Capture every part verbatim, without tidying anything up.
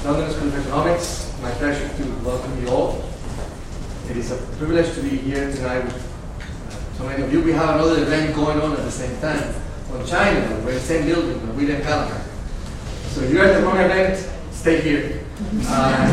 London School of Economics. My pleasure to welcome you all. It is a privilege to be here tonight with uh, so many of you. We have another event going on at the same time on China. We're in the same building, but we're in Calamar. So if you're at the wrong event, stay here. Uh,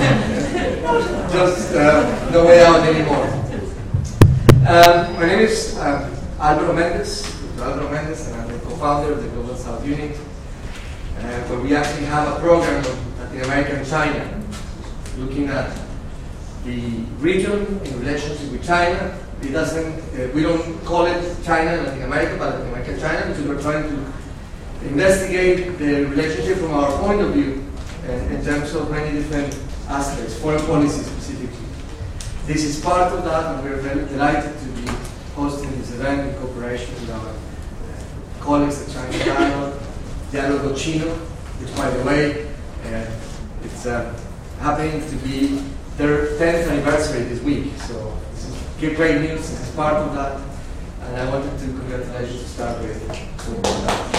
just uh, no way out anymore. Um, my name is um, Alvaro Mendez, Alvaro Mendez, and I'm the co-founder of the Global South Unit, uh, where we actually have a program on Latin America and China, looking at the region in relationship with China. It doesn't, uh, we don't call it China and Latin America, but Latin America and China, because we're trying to investigate the relationship from our point of view uh, in terms of many different aspects, foreign policy specifically. This is part of that, and we're very delighted to be hosting this event in cooperation with our uh, colleagues at China Dialogue, Dialogo Chino, which, by the way, uh, it's uh, happening to be their tenth anniversary this week. So this is great news. This is part of that, and I wanted to congratulate you to start with. with that.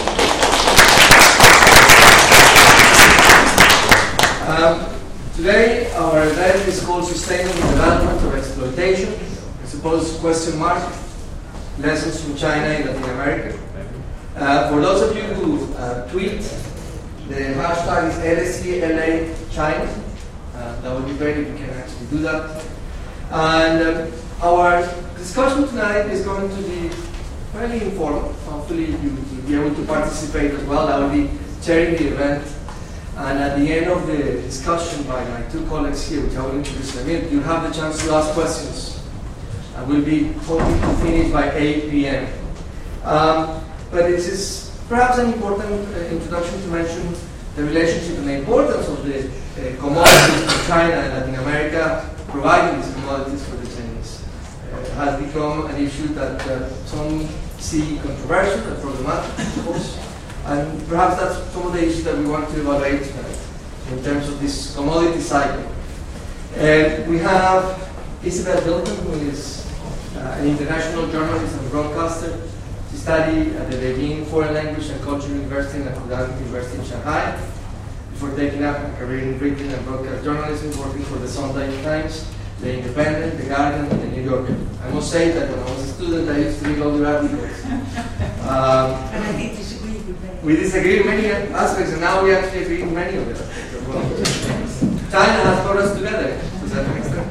Um, Today, our event is called Sustainable Development or Exploitation. I suppose question mark, lessons from China in Latin America. Uh, for those of you who uh, tweet, the hashtag is L S C L A China. Uh, that would be great if we can actually do that. And um, our discussion tonight is going to be fairly informal. Hopefully you will be able to participate as well. I will be chairing the event. And at the end of the discussion by my two colleagues here, which I will introduce in a minute, you have the chance to ask questions. I will be hoping to finish by eight p m Um, but this is perhaps an important uh, introduction to mention the relationship and the importance of the uh, commodities for China and Latin America, providing these commodities for the Chinese. Uh, has become an issue that uh, some see controversial and problematic, of course. And perhaps that's some of the issues that we want to evaluate tonight in terms of this commodity cycle. And we have Isabel Hilton, who is uh, an international journalist and broadcaster. She studied at the Beijing Foreign Language and Culture University and Fudan University in Shanghai before taking up a career in written and broadcast journalism, working for the Sunday Times, The Independent, The Guardian, and The New Yorker. I must say that when I was a student, I used to read all the articles. Um, and I think this We disagree in many aspects, and now we actually agree in many of them. Well, China has brought us together to a certain extent.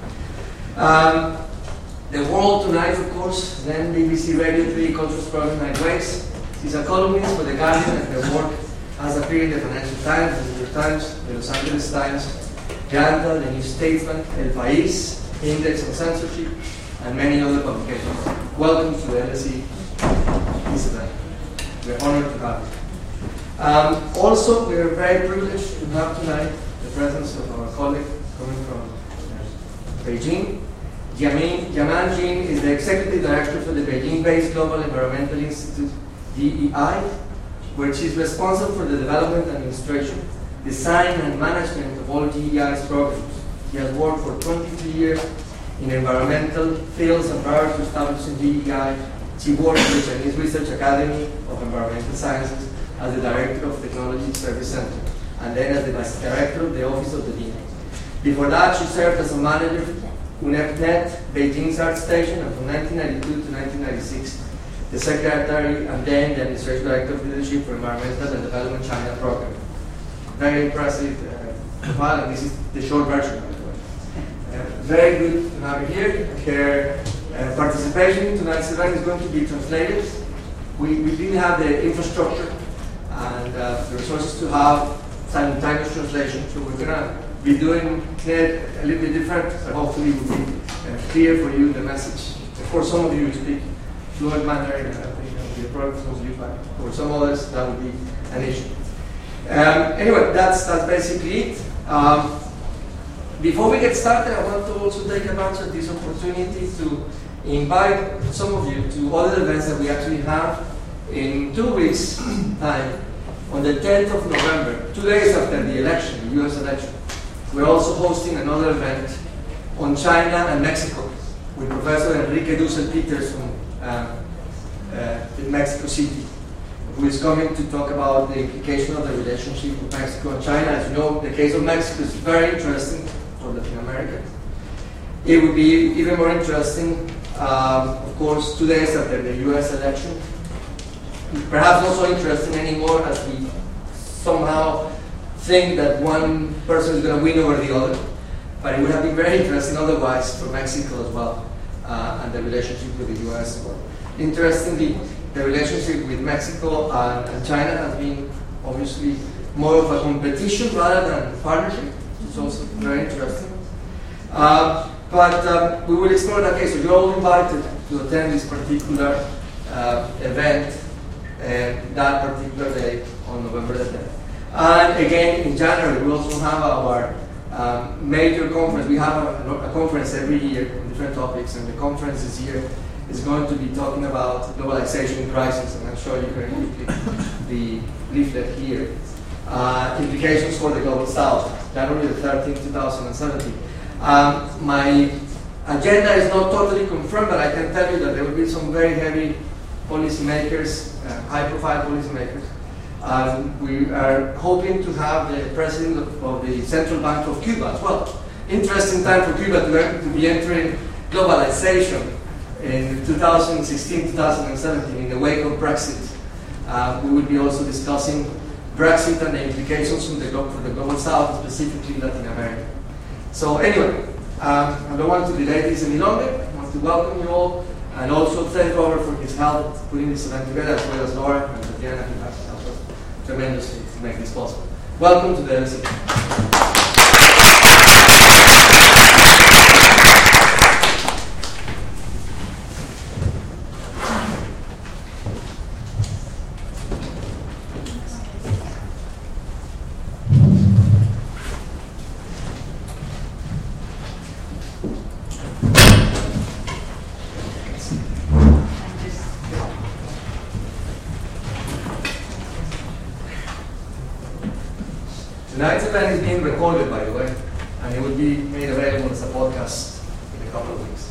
Um, the World Tonight, of course, then B B C Radio three Cultures Program Night Waves. She's a columnist for The Guardian, and her work has appeared in the Financial Times, the New York Times, the Los Angeles Times, Granta, the New Statesman, El País, Index on Censorship, and many other publications. Welcome to the L S E, Isabel. We're honored to have you. Um, also, we're very privileged to have tonight the presence of our colleague coming from uh, Beijing. Yamin, Yaman Jin is the Executive Director for the Beijing-based Global Environmental Institute, D E I, where she's responsible for the development, administration, design, and management of all D E I's programs. She has worked for twenty-three years in environmental fields, and prior to establishing D E I, she worked at the Chinese Research Academy of Environmental Sciences as the Director of Technology Service Center, and then as the Vice Director of the Office of the Dean. Before that, she served as a manager for U N E P Net, Beijing's art station, and from nineteen ninety-two to nineteen ninety-six, the Secretary and then the Administrative Director of Leadership for Environmental and Development China Program. Very impressive uh, file, and this is the short version, by the way. Uh, very good to have you here. Her Uh, participation in tonight's event is going to be translated. We, we didn't have the infrastructure and uh, the resources to have simultaneous translation, so we're going to be doing it a little bit different, but hopefully it will be uh, clear for you the message. Of course, some of you speak fluent Mandarin, and I think that will be a problem for some of you, but for some others that would be an issue. Um, anyway, that's, that's basically it. Um, before we get started, I want to also take advantage of this opportunity to invite some of you to other events that we actually have in two weeks' time. On the tenth of November, two days after the election, the U S election, we're also hosting another event on China and Mexico with Professor Enrique Dussel Peters from uh, uh, in Mexico City. who is coming to talk about the implication of the relationship with Mexico and China. As you know, the case of Mexico is very interesting for Latin America. It would be even more interesting, um, of course, two days after the U S election. Perhaps not so interesting anymore, as we somehow think that one person is going to win over the other. But it would have been very interesting otherwise for Mexico as well, uh, and the relationship with the U S as well. Interestingly, the relationship with Mexico and, and China has been obviously more of a competition rather than partnership. It's also very interesting. Uh, but um, we will explore that case. So you're all invited to attend this particular uh, event uh, that particular day on November the tenth. And again, in January, we also have our um, major conference. We have a, a conference every year on different topics, and the conference this year is going to be talking about globalization crisis, and I'll show you very quickly the leaflet here. Uh, implications for the Global South, January the thirteenth, two thousand seventeen. Um, my agenda is not totally confirmed, but I can tell you that there will be some very heavy policymakers, uh, high-profile policymakers. Um, we are hoping to have the president of, of the Central Bank of Cuba as well. Interesting time for Cuba to, to be entering globalization in two thousand sixteen, two thousand seventeen, in the wake of Brexit. Uh, we will be also discussing Brexit and the implications from the, for the Global South, specifically Latin America. So anyway, um, I don't want to delay this any longer. I want to welcome you all, and also thank Robert for his help putting this event together, as well as Laura and Tatiana, who have helped us tremendously to make this possible. Welcome to the L S E. Tonight's event is being recorded, by the way, and it will be made available as a podcast in a couple of weeks.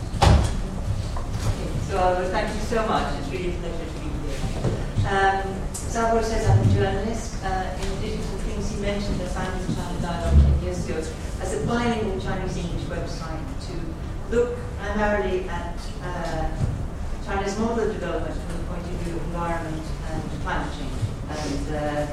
Okay, so Alvaro, thank you so much. It's really a pleasure to be here. Um, as Alvaro says, I'm a journalist. Uh, in addition to the things he mentioned, I founded China Dialogue ten years ago as a bilingual Chinese-English website to look primarily at uh, China's model of development from the point of view of environment and climate change. And uh,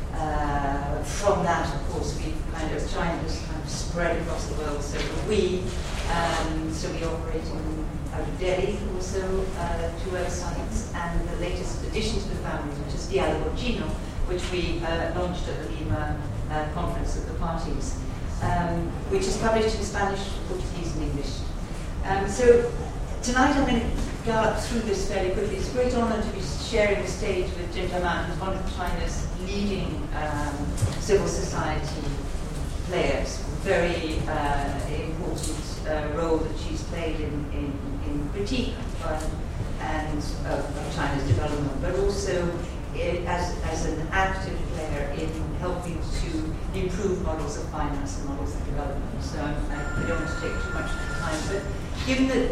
Uh, from that, of course, we kind of, China has kind of spread across the world, so we, um, so we operate in, out of Delhi, also uh, two websites, and the latest addition to the family, which is Dialogo Chino, which we uh, launched at the Lima uh, conference of the parties, um, which is published in Spanish, Portuguese, and English. Um, so tonight I'm going to gallop through this fairly quickly. It's a great honor to be sharing the stage with Jin Taman, who's one of China's leading um, civil society players. Very uh, important uh, role that she's played in, in, in critique of, and of, of China's development, but also it, as, as an active player in helping to improve models of finance and models of development. So I, I don't want to take too much time, but given that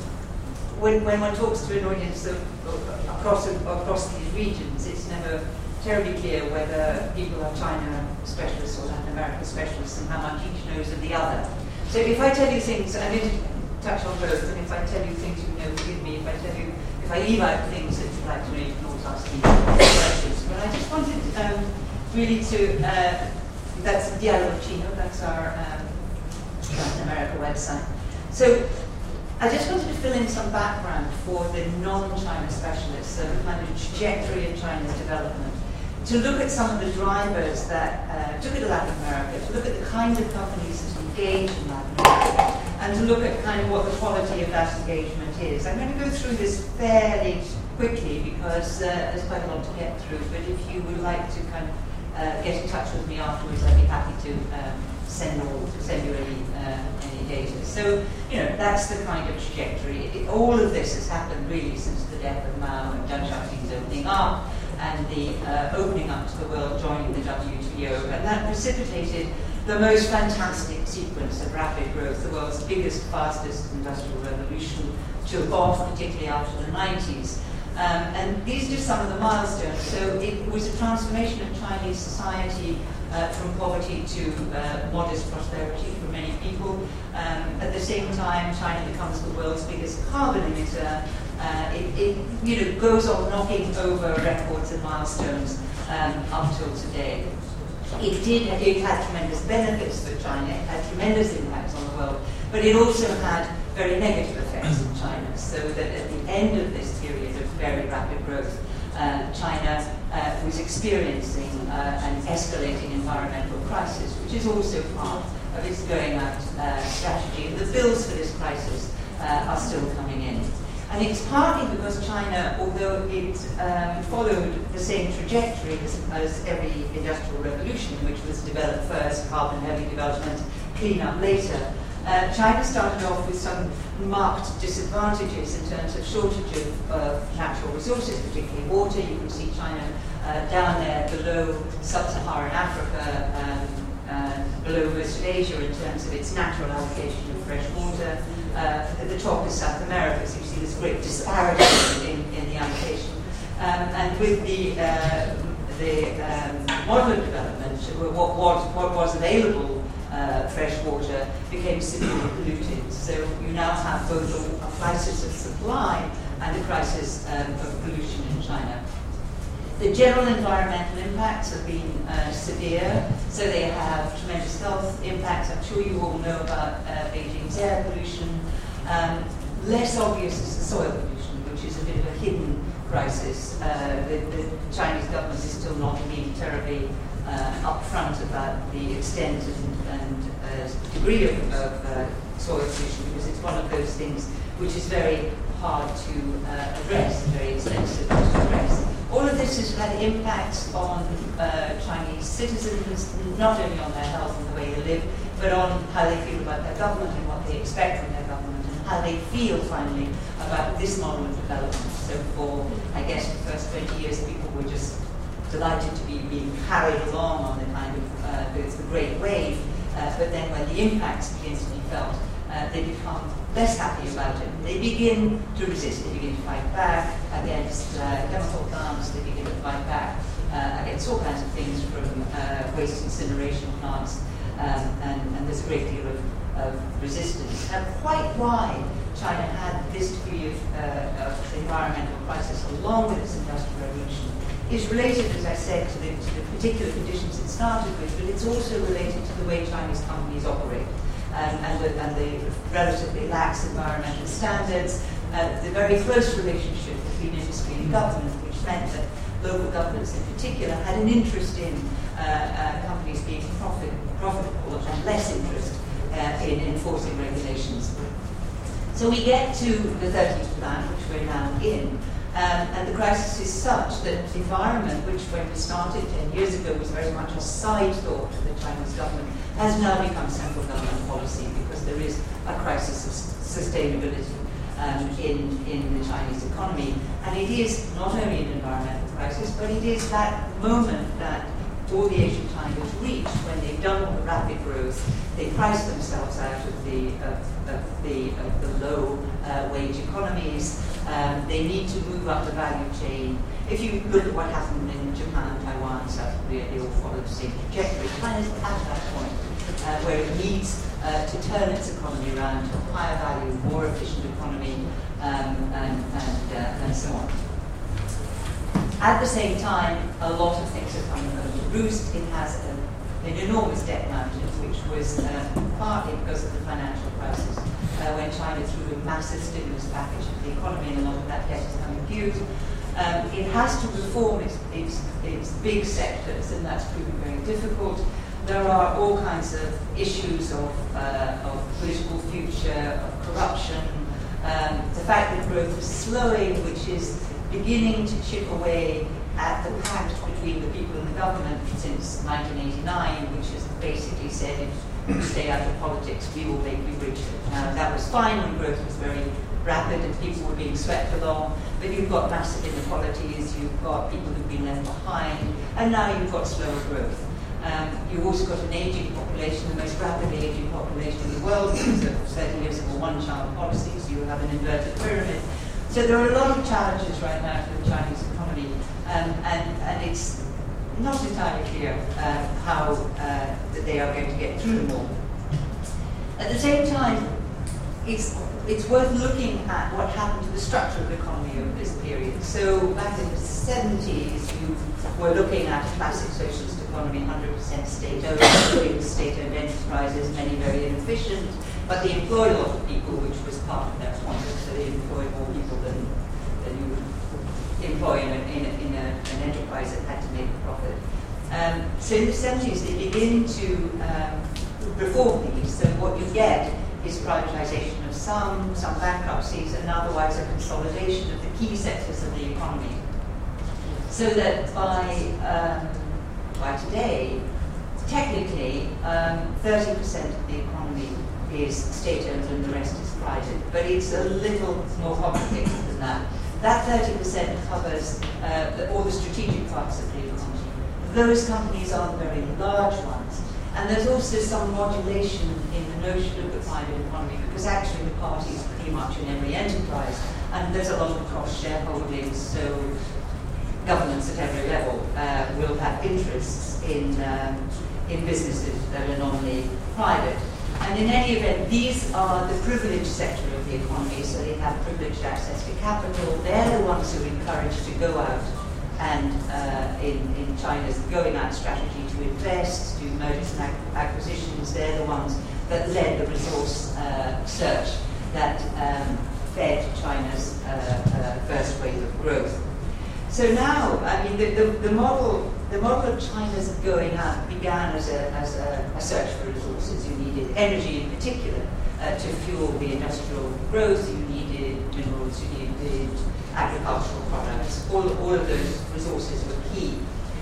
when, when one talks to an audience of, of, across, across these regions, it's never terribly clear whether people are China specialists or Latin America specialists and how much each knows of the other. So if I tell you things, I'm going to touch on both, and if I tell you things you know, forgive me. If I tell you, if I leave out things that you'd like to know, you can always ask me questions. But I just wanted um, really to, uh, that's Dialogo Chino, that's our um, Latin America website. So I just wanted to fill in some background for the non-China specialists, so the kind of trajectory of China's development, to look at some of the drivers that uh, took it to Latin America, to look at the kind of companies that engage in Latin America, and to look at kind of what the quality of that engagement is. I'm going to go through this fairly quickly because uh, there's quite a lot to get through, but if you would like to kind of uh, get in touch with me afterwards, I'd be happy to um, send, all, send you any, uh, any data. So, you know, that's the kind of trajectory. It, all of this has happened really since the death of Mao and Deng Xiaoping's opening up, and the uh, opening up to the world, joining the W T O, and that precipitated the most fantastic sequence of rapid growth. The world's biggest, fastest industrial revolution took off, particularly after the nineties. Um, and these are just some of the milestones. So it was a transformation of Chinese society uh, from poverty to uh, modest prosperity for many people. Um, at the same time, China becomes the world's biggest carbon emitter. Uh, it, it you know, goes on knocking over records and milestones um, up till today. It did, it had tremendous benefits for China, it had tremendous impacts on the world, but it also had very negative effects in China, so that at the end of this period of very rapid growth, uh, China uh, was experiencing uh, an escalating environmental crisis, which is also part of its going out uh, strategy. And the bills for this crisis uh, are still coming in. And it's partly because China, although it um, followed the same trajectory as, as every industrial revolution, which was develop first, carbon-heavy development, clean up later, uh, China started off with some marked disadvantages in terms of shortage of uh, natural resources, particularly water. You can see China uh, down there below sub-Saharan Africa, um, uh, below most of Asia in terms of its natural allocation of fresh water. Uh, at the top is South America, so you see this great disparity in, in the allocation. Um, and with the, uh, the um, model of development, what, what, what was available uh, fresh water became severely polluted. So you now have both a, a crisis of supply and a crisis um, of pollution in China. The general environmental impacts have been uh, severe, so they have tremendous health impacts. I'm sure you all know about uh, Beijing's air pollution. Um, less obvious is the soil pollution, which is a bit of a hidden crisis. Uh, the, the Chinese government is still not being terribly uh, upfront about the extent and, and uh, degree of, of uh, soil pollution, because it's one of those things which is very hard to uh, address, very expensive to address. All of this has had impacts on uh, Chinese citizens, not only on their health and the way they live, but on how they feel about their government and what they expect from their government, and how they feel, finally, about this model of development. So for, I guess, the first twenty years, people were just delighted to be being carried along on the kind of uh, the, the great wave, uh, but then when the impacts begin to be felt, uh, they become less happy about it. They begin to resist, they begin to fight back against uh, chemical plants, they begin to fight back uh, against all kinds of things from uh, waste incineration plants, um, and, and there's a great deal of, of resistance. And quite why China had this degree of, uh, of environmental crisis along with its industrial revolution is related, as I said, to the, to the particular conditions it started with, but it's also related to the way Chinese companies operate. Um, and, the, and the relatively lax environmental standards, uh, the very close relationship between industry and government, which meant that local governments in particular had an interest in uh, uh, companies being profit, profitable and less interest uh, in enforcing regulations. So we get to the thirtieth plan, which we're now in, um, and the crisis is such that the environment, which when we started ten years ago was very much a side thought to the Chinese government, has now become central government policy because there is a crisis of sustainability um, in, in the Chinese economy. And it is not only an environmental crisis, but it is that moment that all the Asian China's reach when they've done all the rapid growth, they price themselves out of the, of, of the, of the low uh, wage economies. Um, they need to move up the value chain. If you look at what happened in Japan, Taiwan, South Korea, they all follow the same trajectory. China's at that point uh, where it needs uh, to turn its economy around to a higher value, more efficient economy, um, and, and, uh, and so on. At the same time, a lot of things are coming home to roost. It has a, an enormous debt mountain, which was uh, partly because of the financial crisis, uh, when China threw a massive stimulus package at the economy, and a lot of that debt is coming due. Um, it has to reform its, its, its big sectors, and that's proving very difficult. There are all kinds of issues of, uh, of political future, of corruption, um, the fact that growth is slowing, which is beginning to chip away at the pact between the people and the government since nineteen eighty-nine, which has basically said, if you stay out of politics, we will make you richer. Now, that was fine when growth was very rapid and people were being swept along, but you've got massive inequalities, you've got people who've been left behind, and now you've got slower growth. Um, you've also got an aging population, the most rapidly aging population in the world, because of thirty years of a one-child policy, so you have an inverted pyramid. So there are a lot of challenges right now for the Chinese economy, um, and, and it's not entirely clear uh, how uh, that they are going to get through them all. At the same time, it's, it's worth looking at what happened to the structure of the economy over this period. So back in the seventies, you were looking at a classic socialist economy, one hundred percent state-owned, big state-owned enterprises, many very inefficient, but they employed a lot of people, which was part of their concept, so they employed more people than, than you would employ in, a, in, a, in a, an enterprise that had to make a profit. Um, so in the seventies, they begin to um, reform these, so what you get is privatization of some, some bankruptcies, and otherwise a consolidation of the key sectors of the economy. So that by, um, by today, technically, um, thirty percent of the economy is state-owned and the rest is private. But it's a little more complicated than that. That thirty percent covers uh, the, all the strategic parts of the economy. Those companies are the very large ones. And there's also some modulation in the notion of the private economy, because actually the party is pretty much in every enterprise. And there's a lot of cross-shareholding, so governments at every level uh, will have interests in, um, in businesses that are normally private. And in any event, these are the privileged sector of the economy, so they have privileged access to capital. They're the ones who are encouraged to go out and uh, in, in China's going out strategy to invest, do mergers and ac acquisitions. They're the ones that led the resource uh, search that um, fed China's uh, uh, first wave of growth. So now, I mean, the, the, the model the model of China's going out began as a, as a, a search for resources. You needed energy in particular uh, to fuel the industrial growth. You needed minerals, you needed agricultural products. All, all of those resources were key.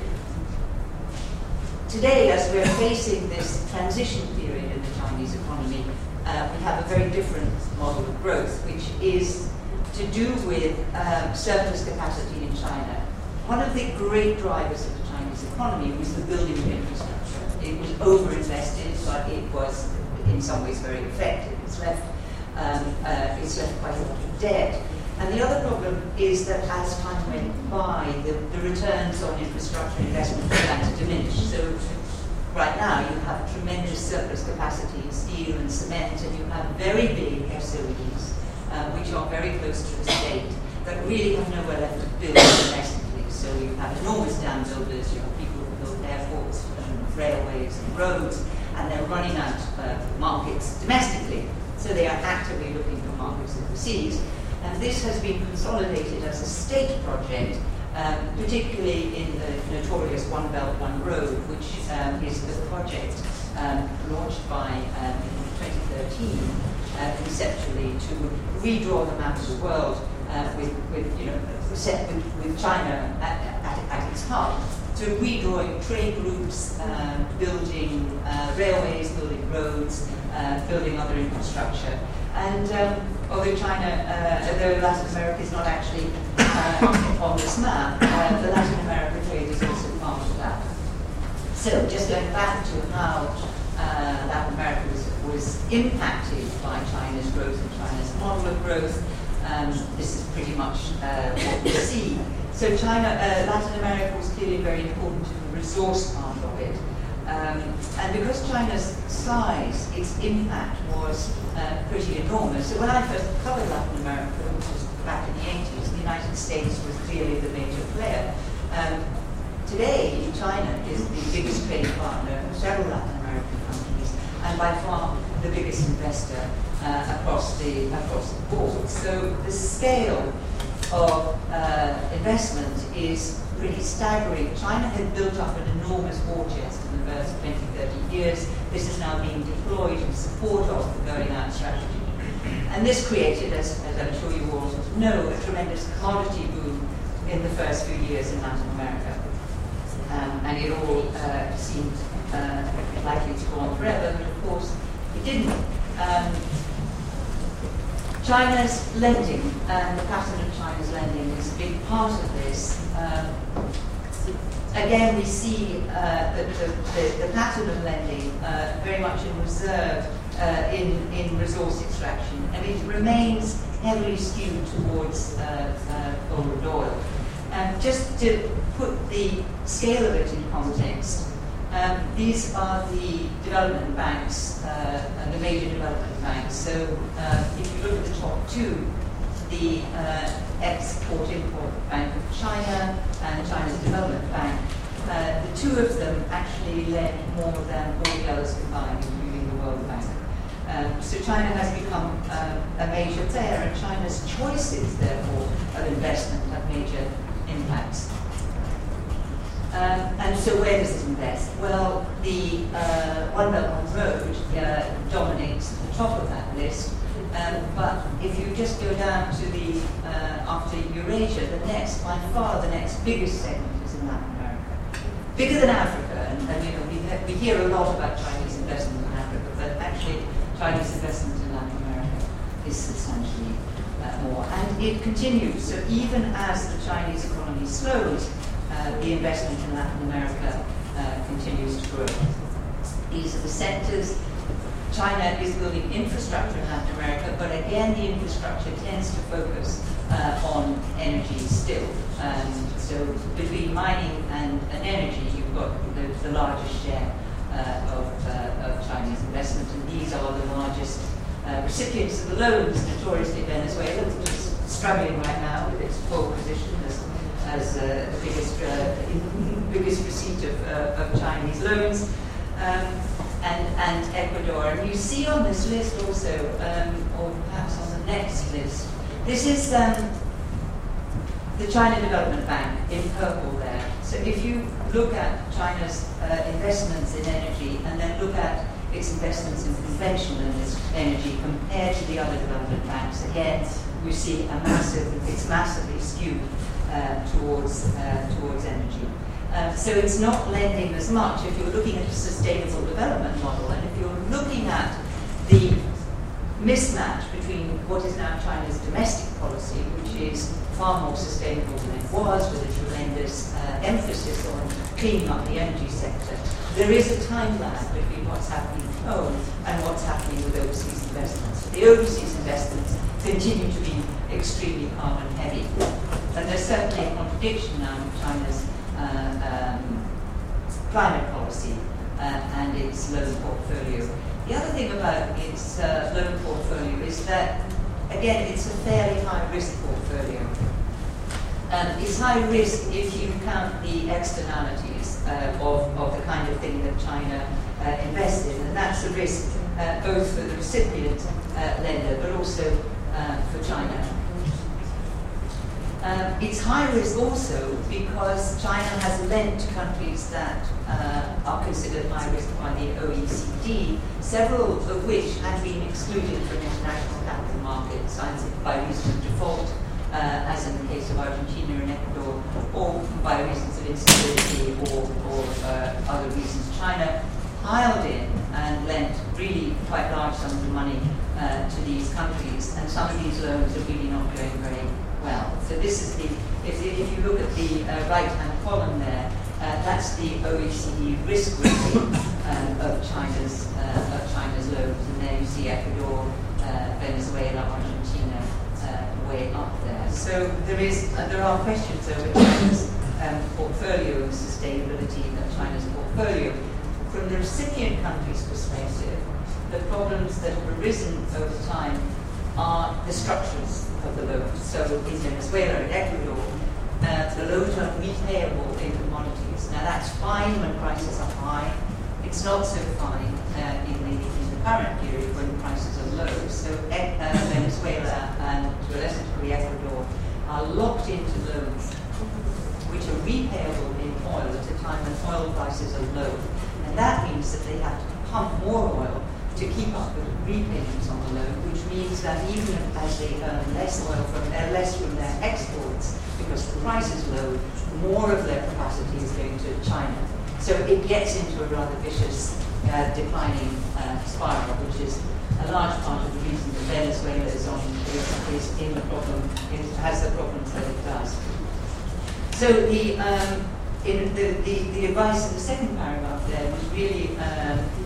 Today, as we're facing this transition period in the Chinese economy, uh, we have a very different model of growth, which is to do with um, surplus capacity in China. One of the great drivers of the Chinese economy was the building of infrastructure. It was overinvested, but it was in some ways very effective. It's left, um, uh, it's left quite a lot of debt. And the other problem is that as time went by, the, the returns on infrastructure investment began to diminish. So right now you have tremendous surplus capacity in steel and cement, and you have very big S O Es, uh, which are very close to the state, that really have nowhere left to build domestically. So you have enormous dam builders, you have people who build airports, and railways and roads, and they're running out of markets domestically. So they are actively looking for markets overseas. And this has been consolidated as a state project, um, particularly in the notorious One Belt, One Road, which um, is the project um, launched by, um, in twenty thirteen, uh, conceptually to redraw the map of the world uh, with, with, you know, set with, with China at, at, at its heart. So redrawing trade routes, uh, building uh, railways, building roads, uh, building other infrastructure. And um, although China, uh, although Latin America is not actually uh, on this map, uh, the Latin American trade is also part of that. So just going back to how uh, Latin America was, was impacted by China's growth and China's model of growth, um, this is pretty much uh, what we see. So China, uh, Latin America was clearly very important to the resource part of it. Um, and because China's size, its impact was uh, pretty enormous. So when I first covered Latin America, which was back in the eighties, the United States was clearly the major player. Um, today, China is the biggest trading partner of several Latin American companies, and by far the biggest investor uh, across the across the board. So the scale of uh, investment is pretty staggering. China had built up an enormous war chest in the first twenty, thirty years. This is now being deployed in support of the going out strategy. And this created, as, as I'm sure you all know, a tremendous commodity boom in the first few years in Latin America. Um, and it all uh, seemed uh, likely to go on forever, but of course it didn't. Um, China's lending, and the pattern of China's lending is a big part of this. Um, again, we see uh, the, the, the, the pattern of lending uh, very much in reserve uh, in, in resource extraction. And it remains heavily skewed towards uh, uh, gold oil. And just to put the scale of it in context, um, these are the development banks, uh, and the major development banks. So uh, if you look at the top two, the uh, Export-Import Bank of China and China's Development Bank, uh, the two of them actually lend more than all the others combined, including the World Bank. Um, so China has become um, a major player, and China's choices, therefore, of investment have major impacts. Um, and so where does it invest? Well, the uh, One Belt One Road uh, dominates the top of that list. Um, but if you just go down to the, uh, after Eurasia, the next, by far the next biggest segment is in Latin America. Bigger than Africa, and, and you know, we, ha- we hear a lot about Chinese investment in Africa, but actually Chinese investment in Latin America is substantially uh, more. And it continues, so even as the Chinese economy slows, uh, the investment in Latin America uh, continues to grow. These are the sectors. China is building infrastructure in Latin America, but again, the infrastructure tends to focus uh, on energy still. Um, so between mining and, and energy, you've got the, the largest share uh, of, uh, of Chinese investment, and these are the largest uh, recipients of the loans, notoriously Venezuela, which is struggling right now with its pole position as, as uh, the biggest, uh, biggest receipt of, uh, of Chinese loans. Um, And, and Ecuador. And you see on this list also, um, or perhaps on the next list, this is um, the China Development Bank in purple there. So if you look at China's uh, investments in energy and then look at its investments in conventional energy compared to the other development banks, again, we see a massive, it's massively skewed uh, towards, uh, towards energy. Uh, so it's not lending as much if you're looking at a sustainable development model, and if you're looking at the mismatch between what is now China's domestic policy, which is far more sustainable than it was, with a tremendous uh, emphasis on cleaning up the energy sector. There is a time lag between what's happening at home and what's happening with overseas investments. The overseas investments continue to be extremely carbon heavy, and there's certainly a contradiction now in China's Uh, um, climate policy uh, and its loan portfolio. The other thing about its uh, loan portfolio is that, again, it's a fairly high-risk portfolio. Um, it's high risk if you count the externalities uh, of, of the kind of thing that China uh, invests in, and that's a risk uh, both for the recipient uh, lender, but also uh, for China. Um, it's high risk also because China has lent to countries that uh, are considered high risk by the O E C D, several of which had been excluded from international capital markets, either by reason of default, uh, as in the case of Argentina and Ecuador, or by reasons of instability or, or uh, other reasons. China piled in and lent really quite large sums of money uh, to these countries, and some of these loans are really not going very well. So this is the, if, if you look at the uh, right-hand column there, uh, that's the O E C D risk rating um, of China's uh, of China's loans, and there you see Ecuador, uh, Venezuela, Argentina uh, way up there. So there is uh, there are questions over China's um, portfolio and sustainability of China's portfolio. From the recipient country's perspective, the problems that have arisen over time are the structures of the loans. So in Venezuela and Ecuador, uh, the loans are repayable in commodities. Now that's fine when prices are high. It's not so fine uh, in, the, in the current period when prices are low. So uh, Venezuela and to a lesser degree Ecuador are locked into loans which are repayable in oil at a time when oil prices are low. And that means that they have to pump more oil to keep up with repayments on the loan, which means that even as they earn less oil from uh, less from their exports, because the price is low, more of their capacity is going to China. So it gets into a rather vicious uh, declining uh, spiral, which is a large part of the reason that Venezuela is on is, is in the problem, is, has the problems that it does. So the um, in the, the, the advice in the second paragraph there was really um,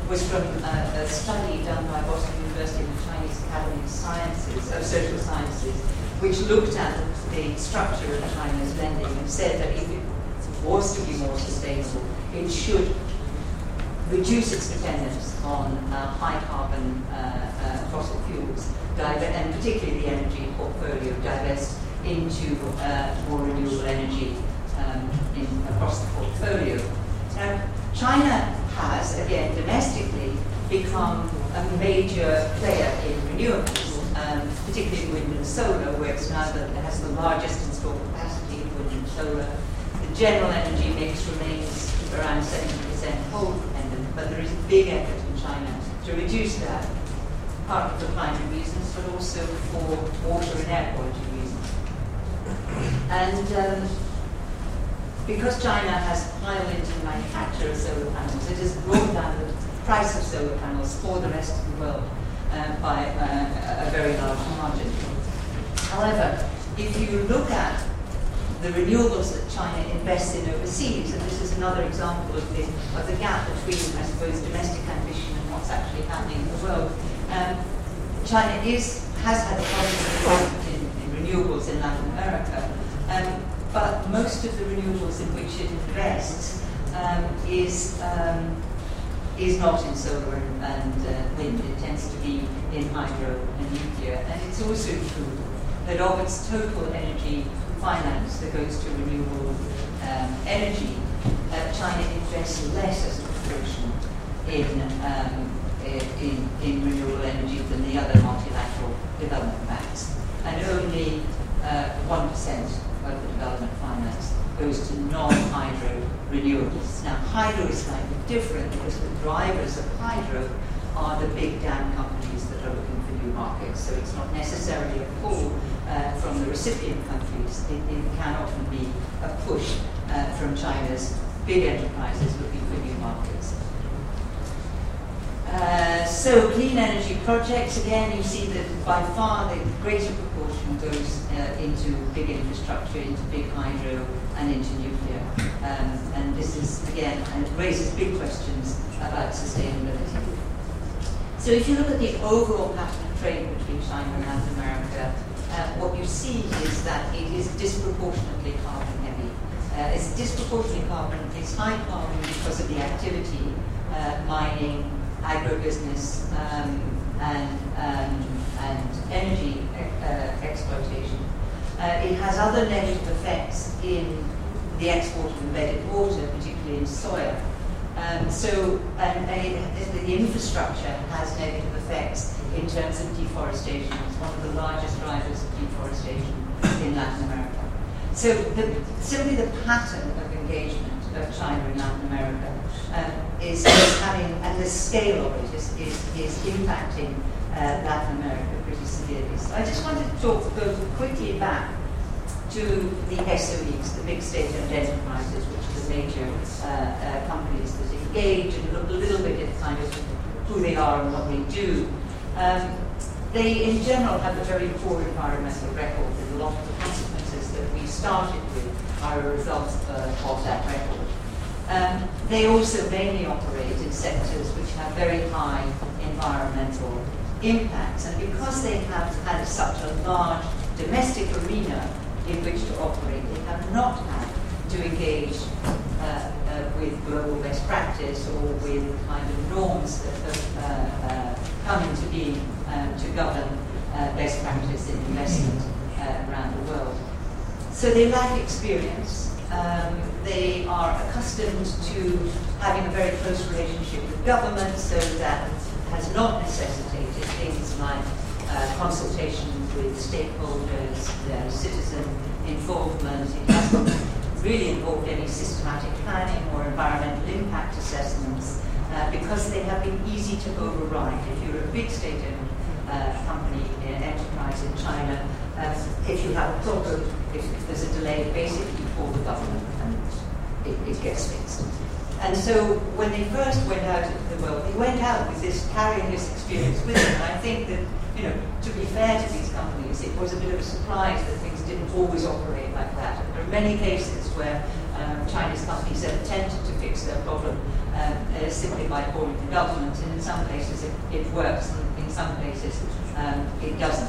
was from uh, a study done by Boston University and the Chinese Academy of Sciences, of Social Sciences, which looked at the structure of China's lending and said that if it was to be more sustainable, it should reduce its dependence on uh, high carbon uh, uh, fossil fuels, and particularly the energy portfolio, divest into uh, more renewable energy um, in, across the portfolio. Now, China has, again, domestically, become a major player in renewables, um, particularly wind and solar, where it's now the, it has the largest installed capacity of wind and solar. The general energy mix remains around seventy percent coal dependent, but there is a big effort in China to reduce that, partly for climate reasons, but also for water and air quality reasons. And um, because China has piled into the manufacture of solar panels, it has brought down the price of solar panels for the rest of the world uh, by uh, a very large margin. However, if you look at the renewables that China invests in overseas, and this is another example of the, of the gap between, I suppose, domestic ambition and what's actually happening in the world, um, China is, has had a positive investment in, in renewables in Latin America, um, but most of the renewables in which it invests um, is um, is not in solar and, and uh, wind. It tends to be in hydro and nuclear. And it's also true that of its total energy finance that goes to renewable um, energy, uh, China invests less as a proportion in, um, in, in renewable energy than the other multilateral development banks. And only uh, one percent of the development finance goes to non-hydro renewables. Now, hydro is slightly different because the drivers of hydro are the big dam companies that are looking for new markets. So it's not necessarily a pull uh, from the recipient countries. It, it can often be a push uh, from China's big enterprises looking for new markets. Uh, so clean energy projects, again, you see that by far the greater proportion goes uh, into big infrastructure, into big hydro, and into nuclear. Um, and this is, again, and it raises big questions about sustainability. So if you look at the overall pattern of trade between China and Latin America, uh, what you see is that it is disproportionately carbon heavy. Uh, it's disproportionately carbon, it's high carbon because of the activity, uh, mining, agribusiness, um, and, um, and energy uh, exploitation. Uh, it has other negative effects in the export of embedded water, particularly in soya. Um, so, and, and it, the infrastructure has negative effects in terms of deforestation. It's one of the largest drivers of deforestation in Latin America. So, the, simply the pattern of engagement of China in Latin America um, is, is having, and the scale of it is, is, is impacting uh, Latin America pretty severely. So I just wanted to talk, go quickly back to the S O Es, the big state-owned enterprises, which are the major uh, uh, companies that engage, and look a little bit at kind of who they are and what they do. Um, they, in general, have a very poor environmental record, and a lot of the consequences that we started with are a result uh, of that record. Um, they also mainly operate in sectors which have very high environmental impacts, and because they have had such a large domestic arena in which to operate, they have not had to engage uh, uh, with global best practice or with kind of norms that have uh, uh, come into being um, to govern uh, best practice in investment uh, around the world. So they lack experience. Um, they are accustomed to having a very close relationship with government, so that has not necessitated things like uh, consultation with stakeholders, uh, citizen involvement. It hasn't really involved any systematic planning or environmental impact assessments uh, because they have been easy to override. If you're a big state-owned uh, company, uh, enterprise in China, uh, if you have a problem, if, if there's a delay, basically you call the government and it, it gets fixed. And so when they first went out into the world, they went out with this, carrying this experience with them. And I think that, you know, to be fair to these companies, it was a bit of a surprise that things didn't always operate like that. And there are many cases where um, Chinese companies have attempted to fix their problem um, uh, simply by calling the government, and in some places it, it works, and in some places um, it doesn't.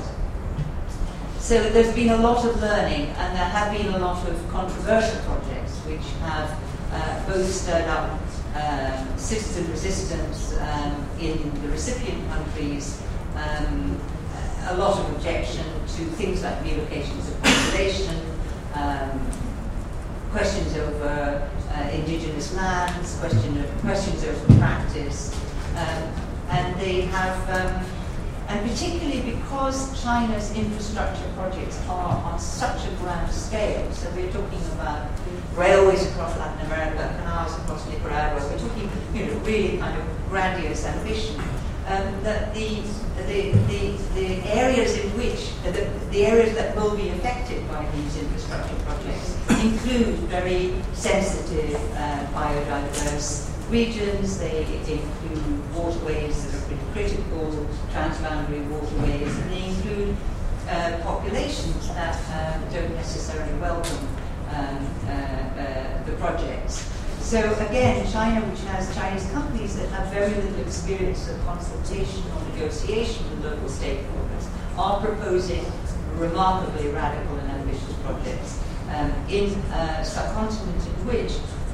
So there's been a lot of learning, and there have been a lot of controversial projects which have uh, both stirred up um, citizen resistance um, in the recipient countries, um, a lot of objection to things like relocations of population, um, questions over uh, indigenous lands, question of, questions over practice, um, and they have, um, and particularly because China's infrastructure projects are on such a grand scale, so we're talking about railways across Latin America, canals across Nicaragua, we're talking, you know, really kind of grandiose ambition. Um, that the, the, the, the areas in which, uh, the, the areas that will be affected by these infrastructure projects include very sensitive, uh, biodiverse regions. They include waterways that are pretty critical, transboundary waterways, and they include uh, populations that uh, don't necessarily welcome um, uh, uh, the projects. So again, China, which has Chinese companies that have very little experience of consultation or negotiation with local stakeholders, are proposing remarkably radical and ambitious projects um, in a subcontinent in which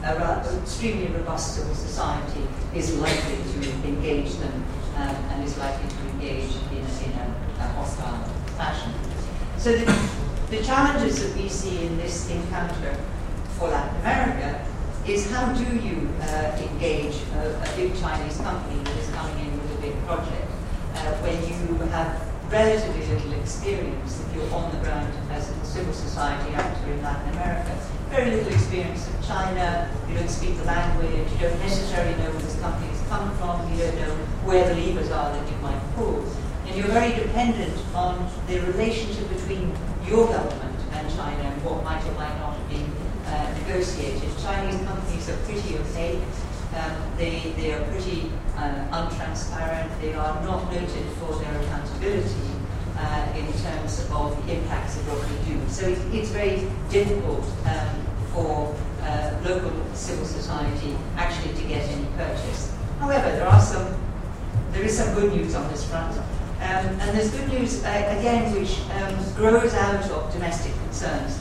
an extremely robust civil society is likely to engage them um, and is likely to engage in a, in a, a hostile fashion. So the, the challenges that we see in this encounter for Latin America is how do you uh, engage a, a big Chinese company that is coming in with a big project uh, when you have relatively little experience, if you're on the ground as a civil society actor in Latin America, very little experience of China, you don't speak the language, you don't necessarily know where this company has come from, you don't know where the levers are that you might pull, and you're very dependent on the relationship between your government and China and what might or might not have been Uh, negotiated. Chinese companies are pretty opaque. Um, they, they are pretty uh, untransparent. They are not noted for their accountability uh, in terms of the impacts of what they do. So it, it's very difficult um, for uh, local civil society actually to get any purchase. However, there are some, there is some good news on this front. Um, and there's good news, uh, again, which um, grows out of domestic concerns.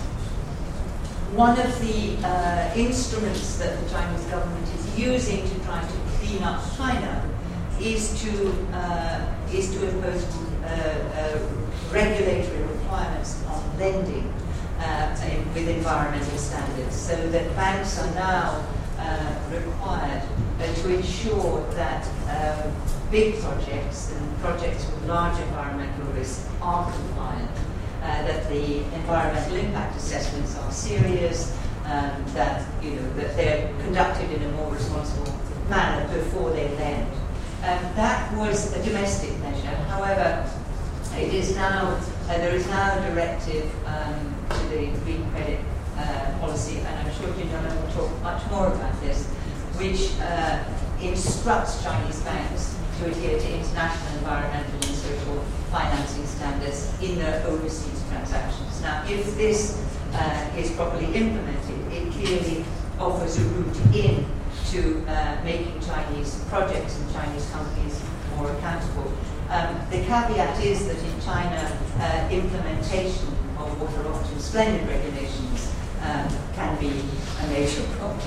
One of the uh, instruments that the Chinese government is using to try to clean up China is to uh, is to impose uh, uh, regulatory requirements on lending uh, in, with environmental standards, so that banks are now uh, required uh, to ensure that um, big projects and projects with large environmental risks are compliant. Uh, that the environmental impact assessments are serious, um, that you know that they're conducted in a more responsible manner before they lend. Um, that was a domestic measure. However, it is now uh, there is now a directive um, to the green credit uh, policy, and I'm sure Giuliano will talk much more about this, which uh, instructs Chinese banks to adhere to international environmental and social financing standards in their overseas transactions. Now, if this uh, is properly implemented, it clearly offers a route in to uh, making Chinese projects and Chinese companies more accountable. Um, the caveat is that in China, uh, implementation of what are often splendid regulations um, can be a major problem,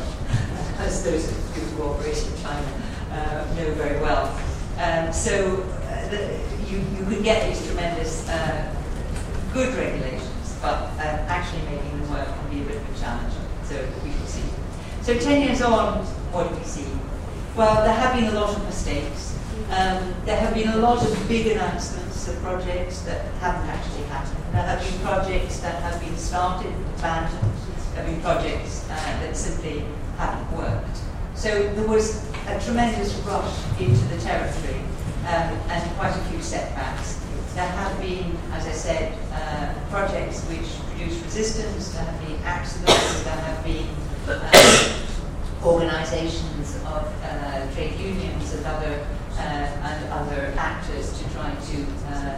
as those who operate in China uh, know very well. Um, so uh, the, you, you could get these tremendous uh, good regulations, but uh, actually making them work can be a bit of a challenge. So we shall see. So ten years on, what do we see? Well, there have been a lot of mistakes. Um, there have been a lot of big announcements of projects that haven't actually happened. There have been projects that have been started, abandoned. There have been projects uh, that simply haven't worked. So there was a tremendous rush into the territory um, and quite a few setbacks. There have been, as I said, uh, projects which produce resistance, there have been accidents, there have been uh, organizations of uh, trade unions and other, uh, and other actors to try to uh,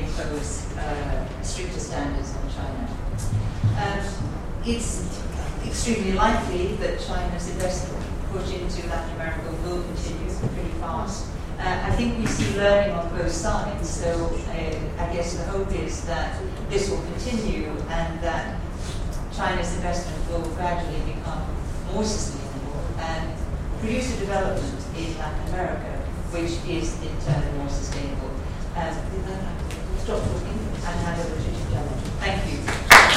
impose uh, stricter standards on China. Um, it's extremely likely that China's investment push into Latin America will continue pretty fast. Uh, I think we see learning on both sides, so uh, I guess the hope is that this will continue and that China's investment will gradually become more sustainable and produce a development in Latin America, which is in turn more sustainable. Um, stop talking and hand over to Jim. Thank you.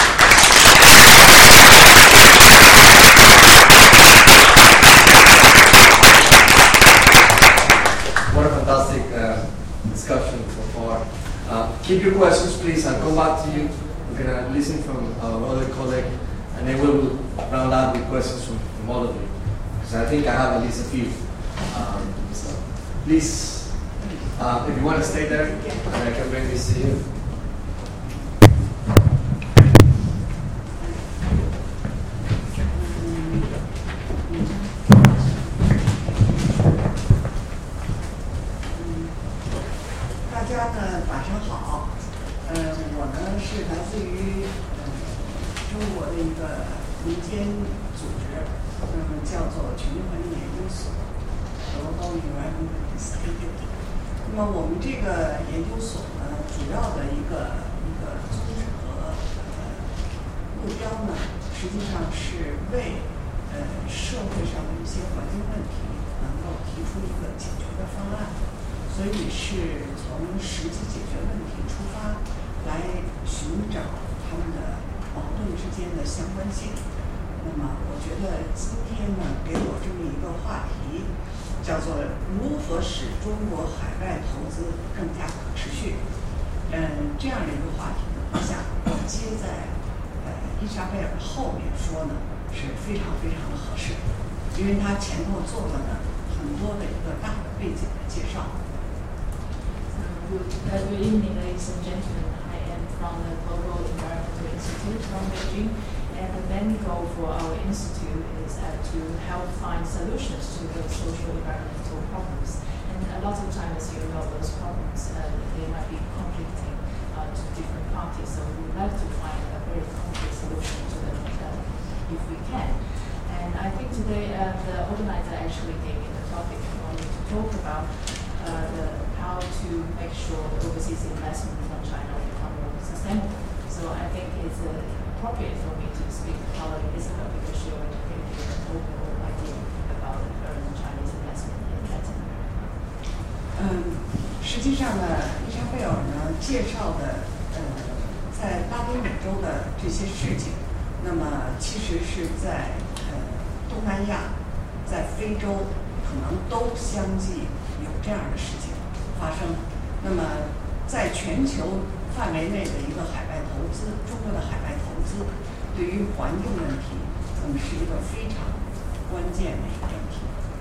What a fantastic uh, discussion so far. Uh, keep your questions, please. I'll come back to you. We're going to listen from our other colleague, and then we'll round out with questions from, from all of you. Because I think I have at least a few. Um, so please, uh, if you want to stay there, and I can bring this to you. 那么我们这个研究所呢，主要的一个一个宗旨和呃目标呢，实际上是为呃社会上的一些环境问题能够提出一个解决的方案，所以是从实际解决问题出发，来寻找他们的矛盾之间的相关性。那么我觉得今天呢，给我这么一个话题。 叫做如何使中国海外投资更加可持续？嗯，这样的一个话题呢，我想接在呃伊莎贝尔后面说呢是非常非常的合适，因为他前头做了呢很多的一个大的背景的介绍。 Good, uh, good evening, ladies and gentlemen. I am from the Global Environmental Institute from Beijing. And the main goal for our institute is uh, to help find solutions to those social environmental problems. And a lot of times, you know, those problems uh, they might be conflicting uh, to different parties. So we would like to find a very concrete solution to them uh, if we can. And I think today uh, the organizer actually gave me the topic for me to talk about uh, the, how to make sure the overseas investment from China become more sustainable. So I think it's uh, appropriate for me to speak to colleague Isabel because she already gave you an overall idea about the current Chinese investment in Latin America. 嗯，实际上呢，伊莎贝尔呢介绍的呃，在拉丁美洲的这些事情，那么其实是在呃东南亚，在非洲可能都相继有这样的事情发生。那么在全球范围内的一个海外投资，中国的海外投资对于环境问题，那么是一个非常关键的一个问题。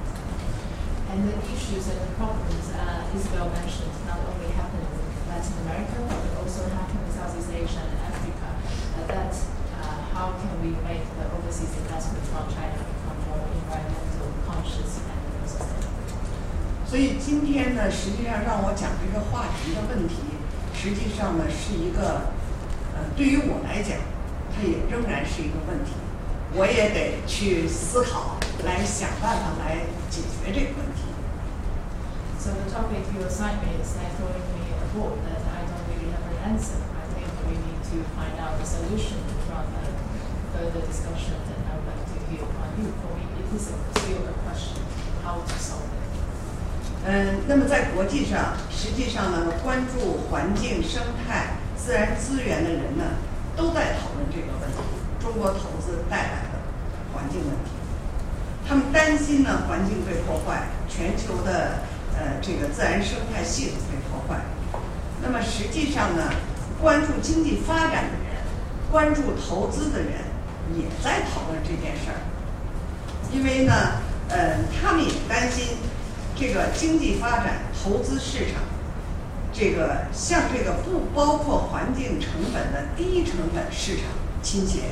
And the issues and the problems uh, Isabel mentioned not only happen in Latin America, but also happen in Southeast Asia and Africa. Uh, that uh, how can we make the overseas investment from China become more environmental conscious and more sustainable? 所以今天呢，实际上让我讲这个话题的问题。 实际上呢，是一个，呃，对于我来讲，它也仍然是一个问题，我也得去思考，来想办法来解决这个问题。 So the topic you assigned me is like throwing me a ball that I don't really have an answer. I think we need to find out the solution from uh, further discussion, and I would like to hear from you. For me, it is still a question how to solve it. 嗯，那么在国际上，实际上呢，关注环境、生态、自然资源的人呢，都在讨论这个问题：中国投资带来的环境问题。他们担心呢，环境被破坏，全球的呃这个自然生态系统被破坏。那么实际上呢，关注经济发展的人，关注投资的人，也在讨论这件事儿。因为呢，呃，他们也担心。 这个经济发展、投资市场，这个向这个不包括环境成本的低成本市场倾斜。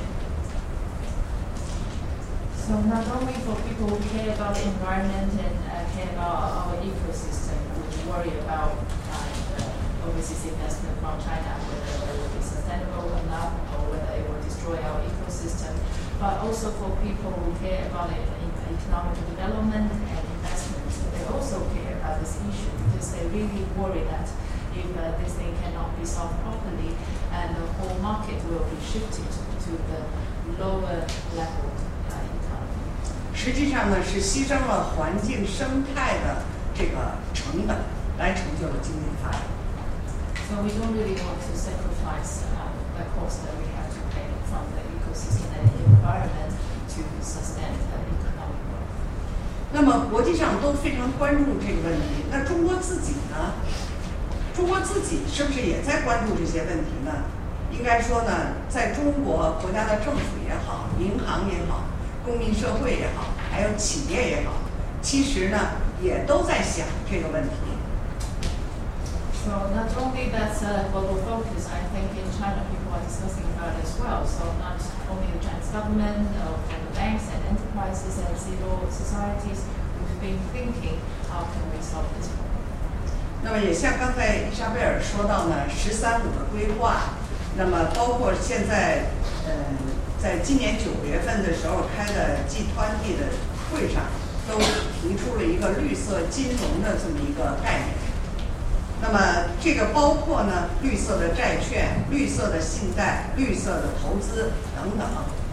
So not only for people who care about the environment and uh, care about our ecosystem, would worry about uh, the overseas investment from China, whether it will be sustainable or not, or whether it will destroy our ecosystem. but also for people who care about it in economic development and investment. They also care about this issue because they really worry that if uh, this thing cannot be solved properly, and the whole market will be shifted to the lower level uh, economy. 实际上呢，是牺牲了环境生态的这个成本，来成就了经济发展。 So we don't really want to sacrifice uh, the cost that we have to pay from the ecosystem and the environment to sustain the economic growth. 那么国际上都非常关注这个问题，那中国自己呢？中国自己是不是也在关注这些问题呢？应该说呢，在中国国家的政府也好，银行也好，公民社会也好，还有企业也好，其实呢也都在想这个问题。 So not only that's a global focus, I think in China people are discussing about it as well. So not only the Chinese government, uh, from the banks and enterprises and civil societies, we've been thinking how can we solve this problem. 那么也像刚才伊莎贝尔说到呢，十三五的规划，那么包括现在，呃，在今年九月份的时候开的 G 二十 的会上，都提出了一个绿色金融的这么一个概念。那么这个包括呢，绿色的债券、绿色的信贷、绿色的投资等等。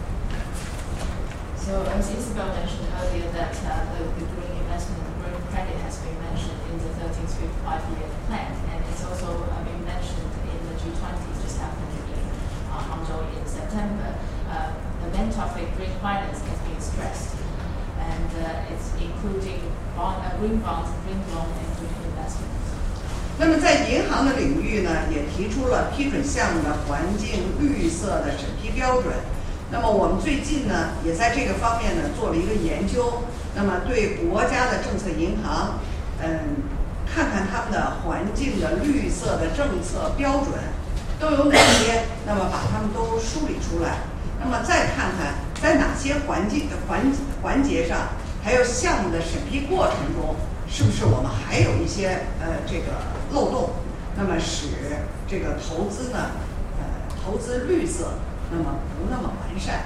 So as Isabel mentioned earlier, that uh, the, the green investment and green credit has been mentioned in the thirteenth five-year plan, and it's also uh, been mentioned in the G twenty just happened in uh, Hangzhou in September. Uh, the main topic, green finance, has been stressed, and uh, it's including bond, uh, green bonds, green loan, and green investments. 那么在银行的领域呢，也提出了批准项目的环境绿色的审批标准。那么我们最近呢，也在这个方面呢做了一个研究。那么对国家的政策银行，嗯，看看他们的环境的绿色的政策标准都有哪些，那么把它们都梳理出来。那么再看看在哪些环境环环节上，还有项目的审批过程中，是不是我们还有一些呃这个漏洞，那么使这个投资呢，呃，投资绿色，那么不那么完善。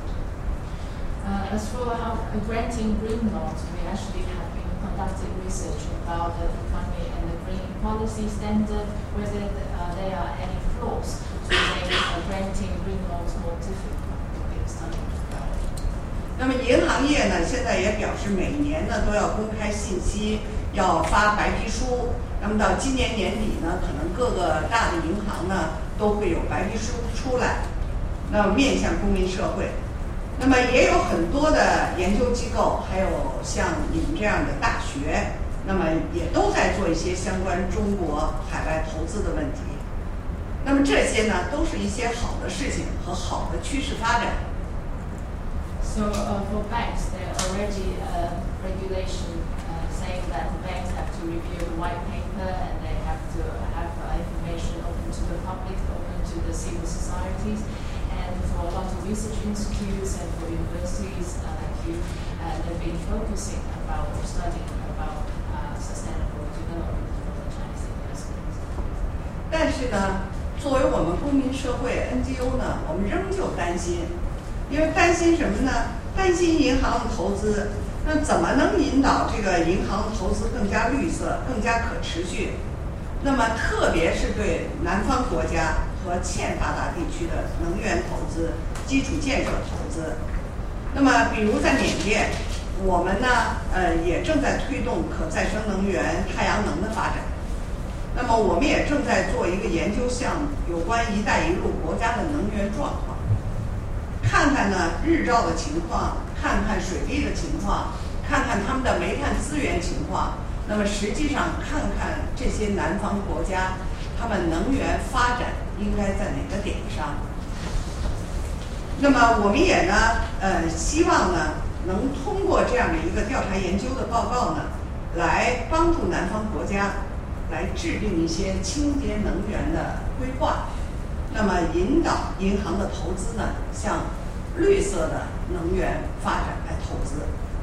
Uh, as for how, uh, granting green loans, we actually have been conducting research about the economy and the green policy standard, whether the, uh, there are any flaws to make uh, granting green loans more difficult. We've been studying about it. 那么银行业呢，现在也表示每年呢都要公开信息，要发白皮书。那么到今年年底呢，可能各个大的银行呢都会有白皮书出来，那么面向公民社会。那么也有很多的研究机构，还有像你们这样的大学，那么也都在做一些相关中国海外投资的问题。那么这些呢，都是一些好的事情和好的趋势发展。 So uh, for banks, there are already uh, regulation uh, saying that the banks have to review the white paper and they have to have uh, information open to the public, open to the civil societies. And for a lot of research institutes and for universities uh, like you, uh, they've been focusing about or studying about uh, sustainable development for the Chinese investments. 但是呢，作为我们公民社会 N G O 呢，我们仍旧担心，因为担心什么呢？担心银行的投资，那怎么能引导这个银行投资更加绿色、更加可持续？那么特别是对南方国家和欠发达地区的能源投资、基础建设投资。那么，比如在缅甸，我们呢，呃，也正在推动可再生能源、太阳能的发展。那么，我们也正在做一个研究项目，有关“一带一路”国家的能源状况，看看呢日照的情况，看看水利的情况，看看他们的煤炭资源情况。那么实际上看看这些南方国家，他们能源发展应该在哪个点上。那么我们也呢，呃，希望呢，能通过这样的一个调查研究的报告呢，来帮助南方国家来制定一些清洁能源的规划，那么引导银行的投资呢，向绿色的能源发展来投资。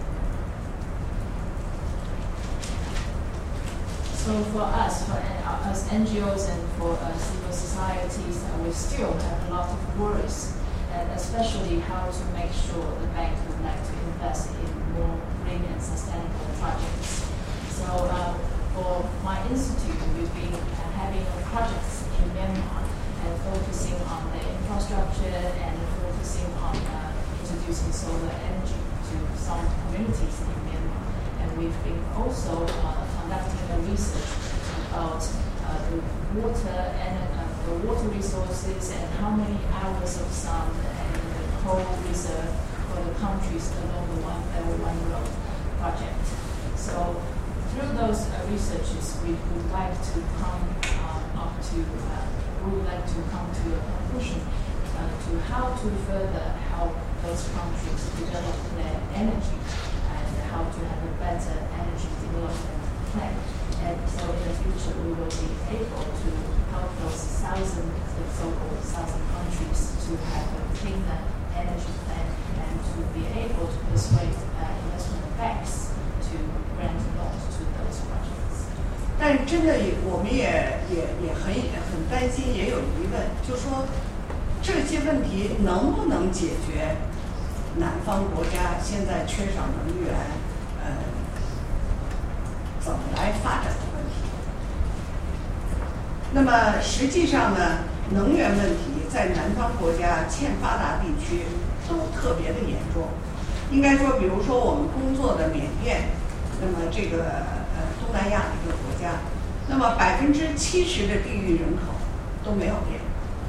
So for us, for uh, us N G Os and for uh, civil societies, uh, we still have a lot of worries. and especially how to make sure the bank would like to invest in more green and sustainable projects. So uh, for my institute, we've been uh, having projects in Myanmar and focusing on the infrastructure and focusing on uh, introducing solar energy to some communities in Myanmar. And we've been also uh, conducting a research about uh, the water and uh, the water resources and how many hours of sun and the coal reserve for the countries along the One Belt One Road project. So through those uh, researches, we would like to come uh, up to uh, we would like to come to a conclusion uh, to how to further help those countries develop their energy and how to have a better energy development plan. And so in the future, we will be able to help those thousand, the so-called thousand countries to have a cleaner energy plan and to be able to persuade uh, investment banks to grant loans to those projects. 但真的也，我们也也也很很担心，也有疑问，就说这些问题能不能解决南方国家现在缺少能源，呃，怎么来发展的问题？那么实际上呢，能源问题在南方国家欠发达地区都特别的严重。应该说，比如说我们工作的缅甸，那么这个呃东南亚的一个国家，那么百分之七十的地域人口都没有电，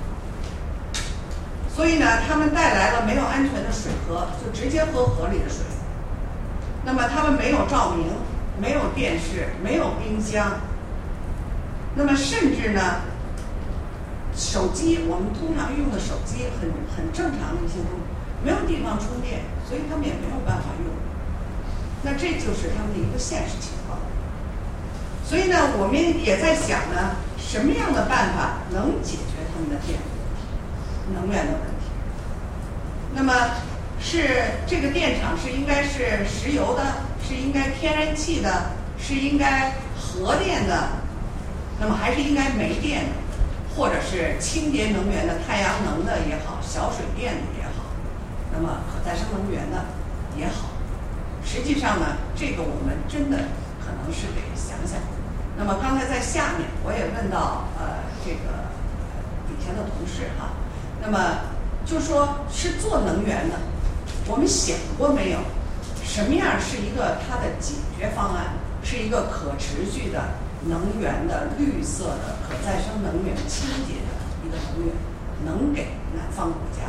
所以呢，他们带来了没有安全的水喝，就直接喝河里的水。那么他们没有照明，没有电视，没有冰箱，那么甚至呢，手机我们通常用的手机很很正常的一些东西，没有地方充电，所以他们也没有办法用。那这就是他们的一个现实情况。所以呢，我们也在想呢，什么样的办法能解决他们的电力问题、能源的问题？那么是这个电厂是应该是石油的，是应该天然气的，是应该核电的，那么还是应该煤电的，或者是清洁能源的太阳能的也好，小水电的也好，那么可再生能源的也好。实际上呢，这个我们真的可能是得想想。那么刚才在下面我也问到呃这个底下的同事哈，那么就说是做能源的，我们想过没有什么样是一个它的解决方案，是一个可持续的能源的绿色的可再生能源清洁的一个能源，能给南方国家。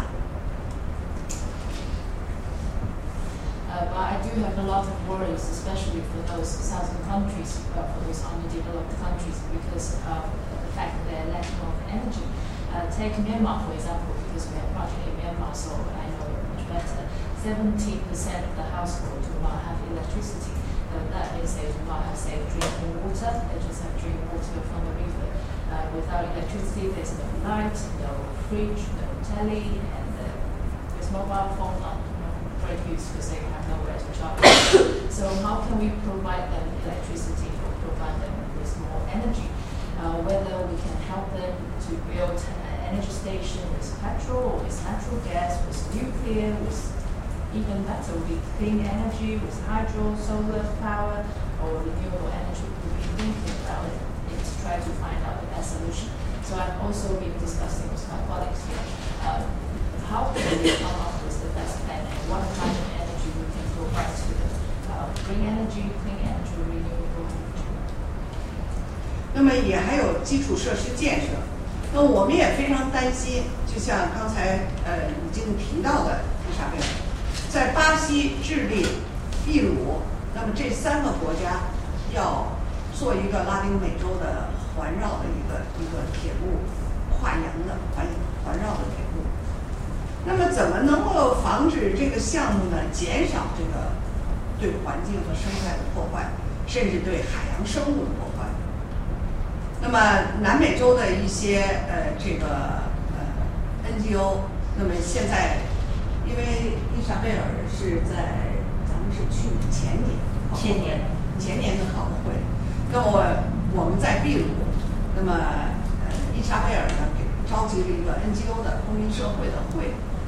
Uh, but I do have a lot of worries, especially for those southern countries, uh, for those underdeveloped countries, because of the fact that they're lacking of energy. Uh, take Myanmar, for example, because we have a project in Myanmar, so I know it much better. seventy percent of the households do not have electricity. Uh, that means they do not have safe drinking water. They just have drinking water from the river. Uh, without electricity, there's no light, no fridge, no telly, and uh, there's mobile phone not great use because they have nowhere to charge. So how can we provide them electricity or provide them with more energy? Uh, whether we can help them to build an energy station with petrol or with natural gas, with nuclear, with even better with clean energy, with hydro, solar power, or renewable energy. We've been thinking about it to try to find out the best solution. So I've also been discussing with my colleagues here. Um, how can we come up with the best plan and what kind of energy we can provide to them? Uh, green energy, clean energy, renewable energy. 那么也还有基础设施建设，那我们也非常担心，就像刚才呃已经提到的伊莎贝尔，在巴西、智利、秘鲁，那么这三个国家要做一个拉丁美洲的环绕的一个一个铁路，跨洋的环环绕的铁路。那么怎么能够防止这个项目呢？减少这个对环境和生态的破坏，甚至对海洋生物的破坏。那么南美洲的一些呃这个呃 N G O， 那么现在因为伊莎贝尔是在咱们是去年前年前年前年的考的会，那么我们在秘鲁，那么呃伊莎贝尔呢给召集了一个 N G O 的公民社会的会。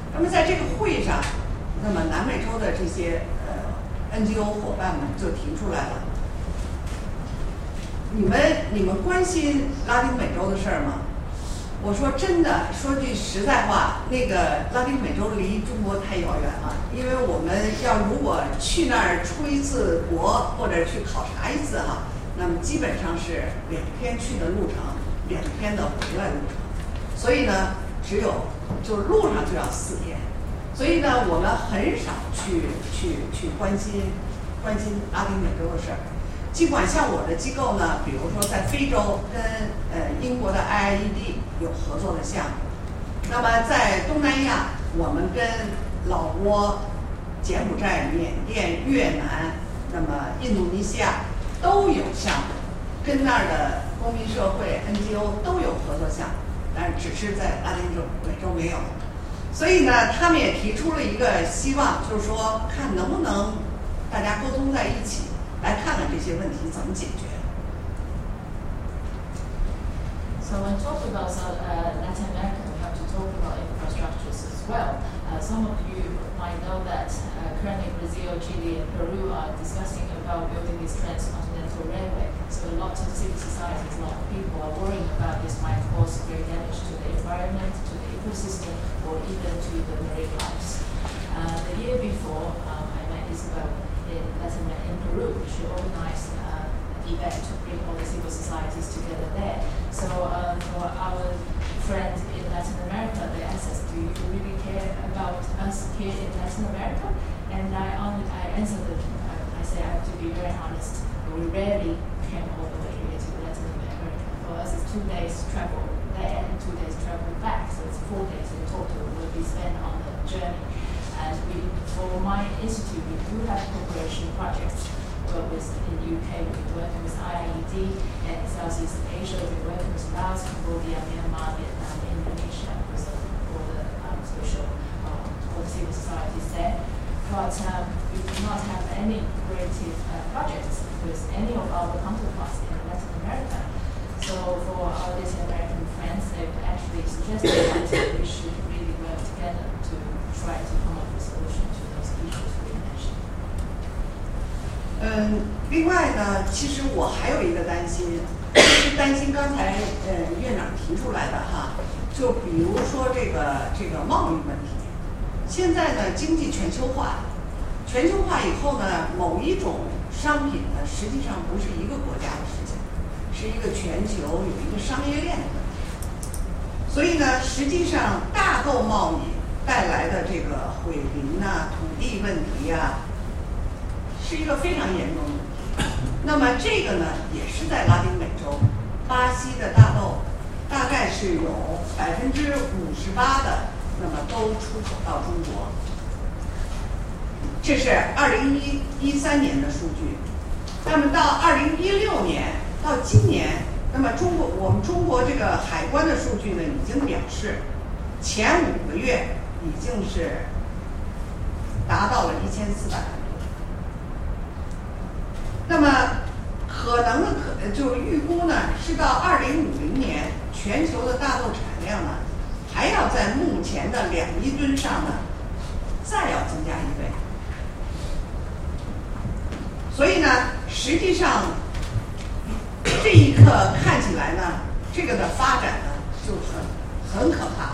那么在这个会上，那么南美洲的这些呃 N G O 伙伴们就提出来了，你们你们关心拉丁美洲的事儿吗？我说真的，说句实在话，那个拉丁美洲离中国太遥远了，因为我们要如果去那儿出一次国或者去考察一次哈，那么基本上是两天去的路程，两天的回来路程，所以呢，只有就是路上就要四天，所以呢，我们很少去去去关心关心拉丁美洲的事儿。尽管像我的机构呢，比如说在非洲跟呃英国的 I I E D 有合作的项目，那么在东南亚，我们跟老挝、柬埔寨、缅甸、越南，那么印度尼西亚都有项目，跟那儿的公民社会 N G O 都有合作项目，但是只是在拉丁美洲没有。所以呢，他们也提出了一个希望，就是说看能不能大家沟通在一起，来看看这些问题怎么解决。 So when talking about South, uh, Latin America, we have to talk about infrastructures as well. Uh, some of you might know that uh, currently Brazil, Chile, and Peru are discussing about building this transcontinental railway. So a lot of civil societies, a lot of people are worrying about this might cause great damage to the environment, to the ecosystem, or even to the marine lives. Uh, the year before, um, I met Isabel in Latin in Peru. She organized uh, an event to bring all the civil societies together there. So uh, for our friends in Latin America, they asked us, do you really care about us here in Latin America? And I, only, I answered them, I, I say I have to be very honest, we rarely came all the way here to Latin America. For us, it's two days travel there and two days travel back, so it's four days in total will be spent on the journey. And we, for my institute, we do have cooperation projects. Well, with in U K, we've been working with I I E D, and Southeast Asia, we've been working with Laos, Cambodia, Myanmar, Vietnam, Indonesia, with all the um, social, um, all the civil societies there. But um, we do not have any cooperative uh, projects with any of our counterparts in Latin America. So for our Latin American friends, they've actually suggested that we should really work together to try to come up with a solution to those issues we mentioned. 嗯，另外呢，其实我还有一个担心，是担心刚才呃院长提出来的哈，就比如说这个这个贸易问题。现在呢，经济全球化，全球化以后呢，某一种商品呢，实际上不是一个国家的事情，是一个全球有一个商业链的问题。所以呢，实际上大豆贸易带来的这个毁林呐、土地问题呀、啊。是一个非常严重的问题。那么这个呢，也是在拉丁美洲，巴西的大豆大概是有百分之五十八的，那么都出口到中国。这是二零一一三年的数据。那么到二零一六年到今年，那么中国我们中国这个海关的数据呢，已经表示前五个月已经是达到了一千四百万。那么可能的可就预估呢，是到二零五零年，全球的大豆产量呢，还要在目前的两亿吨上呢，再要增加一倍。所以呢，实际上这一刻看起来呢，这个的发展呢就很很可怕。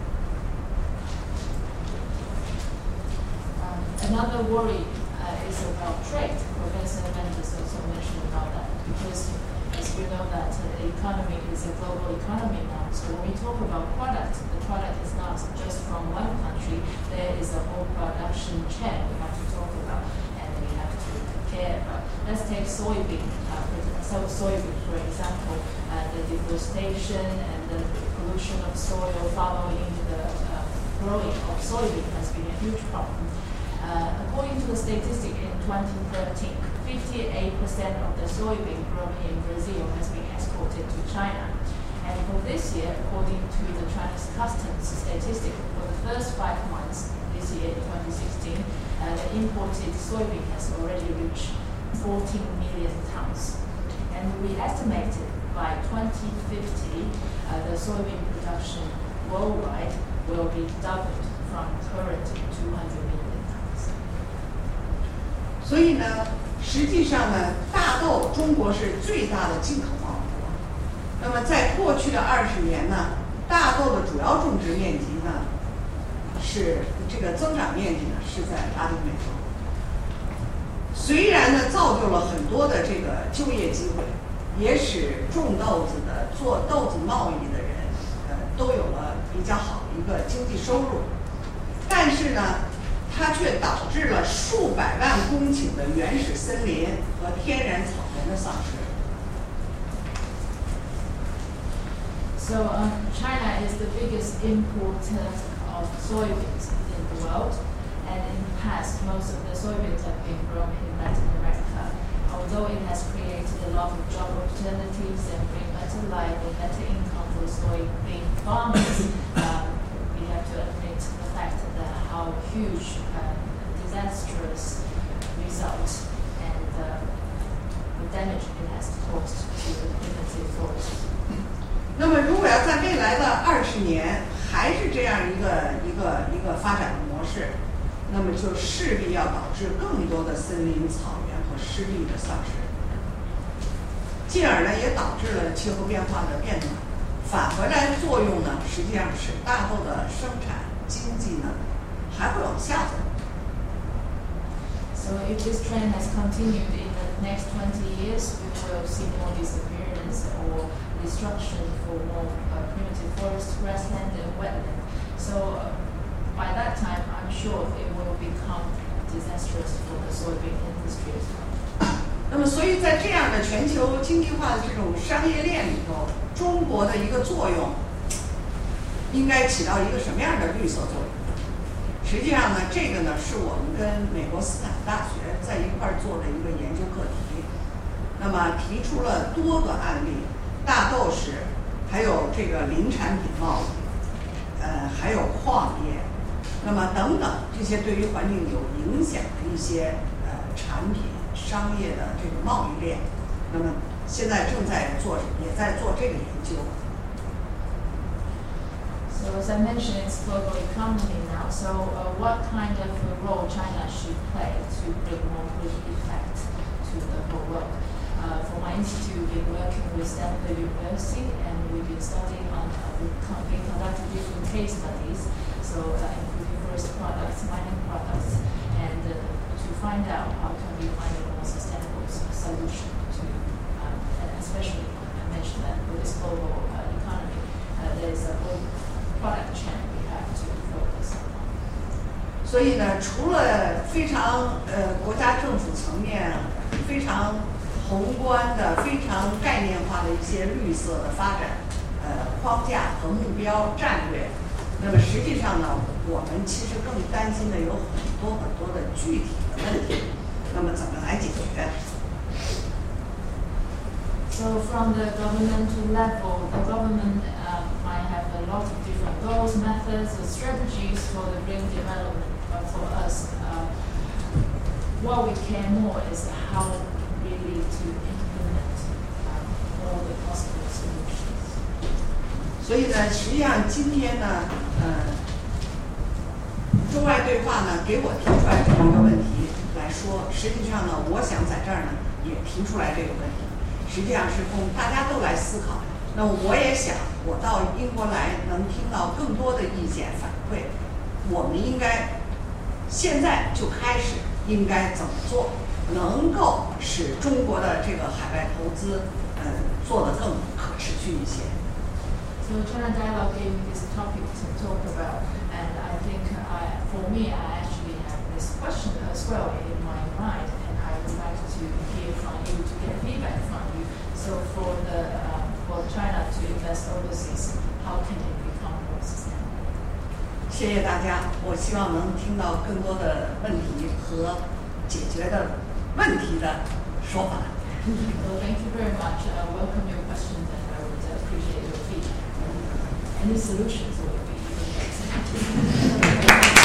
Um, another worry uh, is about trade. Professor Mendes also mentioned about that because, as we know, that uh, the economy is a global economy now. So when we talk about product, the product is not just from one country. There is a whole production chain we have to talk about, and we have to care about. Let's take soybean. Uh, so soybean, for example, uh, the deforestation and the pollution of soil following the uh, growing of soybean has been a huge problem. Uh, according to the statistic in twenty thirteen, fifty-eight percent of the soybean grown in Brazil has been exported to China. And for this year, according to the Chinese customs statistic, for the first five months this year, twenty sixteen, uh, the imported soybean has already reached fourteen million tons. And we estimated by twenty fifty, uh, the soybean production worldwide will be doubled from current two hundred million tons. 所以呢，实际上呢，大豆中国是最大的进口贸易国。那么在过去的二十年呢，大豆的主要种植面积呢，是这个增长面积呢是在拉丁美洲。虽然呢造就了很多的这个就业机会，也使种豆子的、做豆子贸易的人，呃，都有了比较好的一个经济收入，但是呢，它却导致了数百万公顷的原始森林和天然草原的丧失。 So um, China is the biggest importer of soybeans in the world, and in the past, most of the soybeans have been grown in Latin America. Although it has created a lot of job opportunities and bring better life and better income for soybean farmers, um, we have to admit the fact that how huge, uh, disastrous result and uh, the damage it has caused to the primitive forest. 那么，如果要在未来的二十年还是这样一个一个一个发展的模式，那么就势必要导致更多的森林、草原和湿地的丧失，进而呢也导致了气候变化的变暖。返回来作用呢，实际上使大豆的生产经济呢还会往下走。 So if this trend has continued in the next twenty years, we will see more disappearance or destruction for more uh, primitive forest, grassland, and wetland. So uh, by that time, I'm sure it will become disastrous for the soybean industry as well. 那么，所以在这样的全球经济化的这种商业链里头，中国的一个作用应该起到一个什么样的绿色作用？实际上呢，这个呢是我们跟美国斯坦大学在一块儿做的一个研究课题。那么提出了多个案例，大豆史，还有这个林产品贸易，呃，还有矿业，那么等等这些对于环境有影响的一些呃产品商业的这个贸易链，那么现在正在做，也在做这个研究。 So as I mentioned, it's global economy now. So uh, what kind of a role China should play to bring more good effect to the whole world? Uh, for my institute, we've been working with Stanford University, and we've been studying on, uh, we've been conducting different case studies, so uh, including forest products, mining products, and uh, to find out how can we find a more sustainable solution to, um, and especially I mentioned that with this global uh, economy, uh, there is a global product chain we have to focus on. 所以呢，除了非常呃国家政府层面非常宏观的、非常概念化的一些绿色的发展呃框架和目标战略，那么实际上呢，我们其实更担心的有很多很多的具体的问题，那么怎么来解决？ So from the governmental level, the government uh, might have a lot of different goals, methods, or strategies for the green development. But for us, uh, what we care more is how really to implement um, all the possible solutions. 所以呢，实际上今天呢，呃，中外对话呢给我提出来这么一个问题来说，实际上呢，我想在这儿呢也提出来这个问题。 实际上是供大家都来思考。那我也想，我到英国来能听到更多的意见反馈。我们应该现在就开始应该怎么做，能够使中国的这个海外投资，呃，做得更可持续一些。 So China Dialogue gave me this topic to talk about, and I think I, for me, I actually have this question as well in my mind, and I would like to hear from you to get feedback from you. So for the uh, for China to invest overseas, how can it become more sustainable? 谢谢大家，我希望能听到更多的问题和解决的问题的说法。 Well, thank you very much. I welcome your questions, and I would appreciate your feedback. Any solutions would be even better.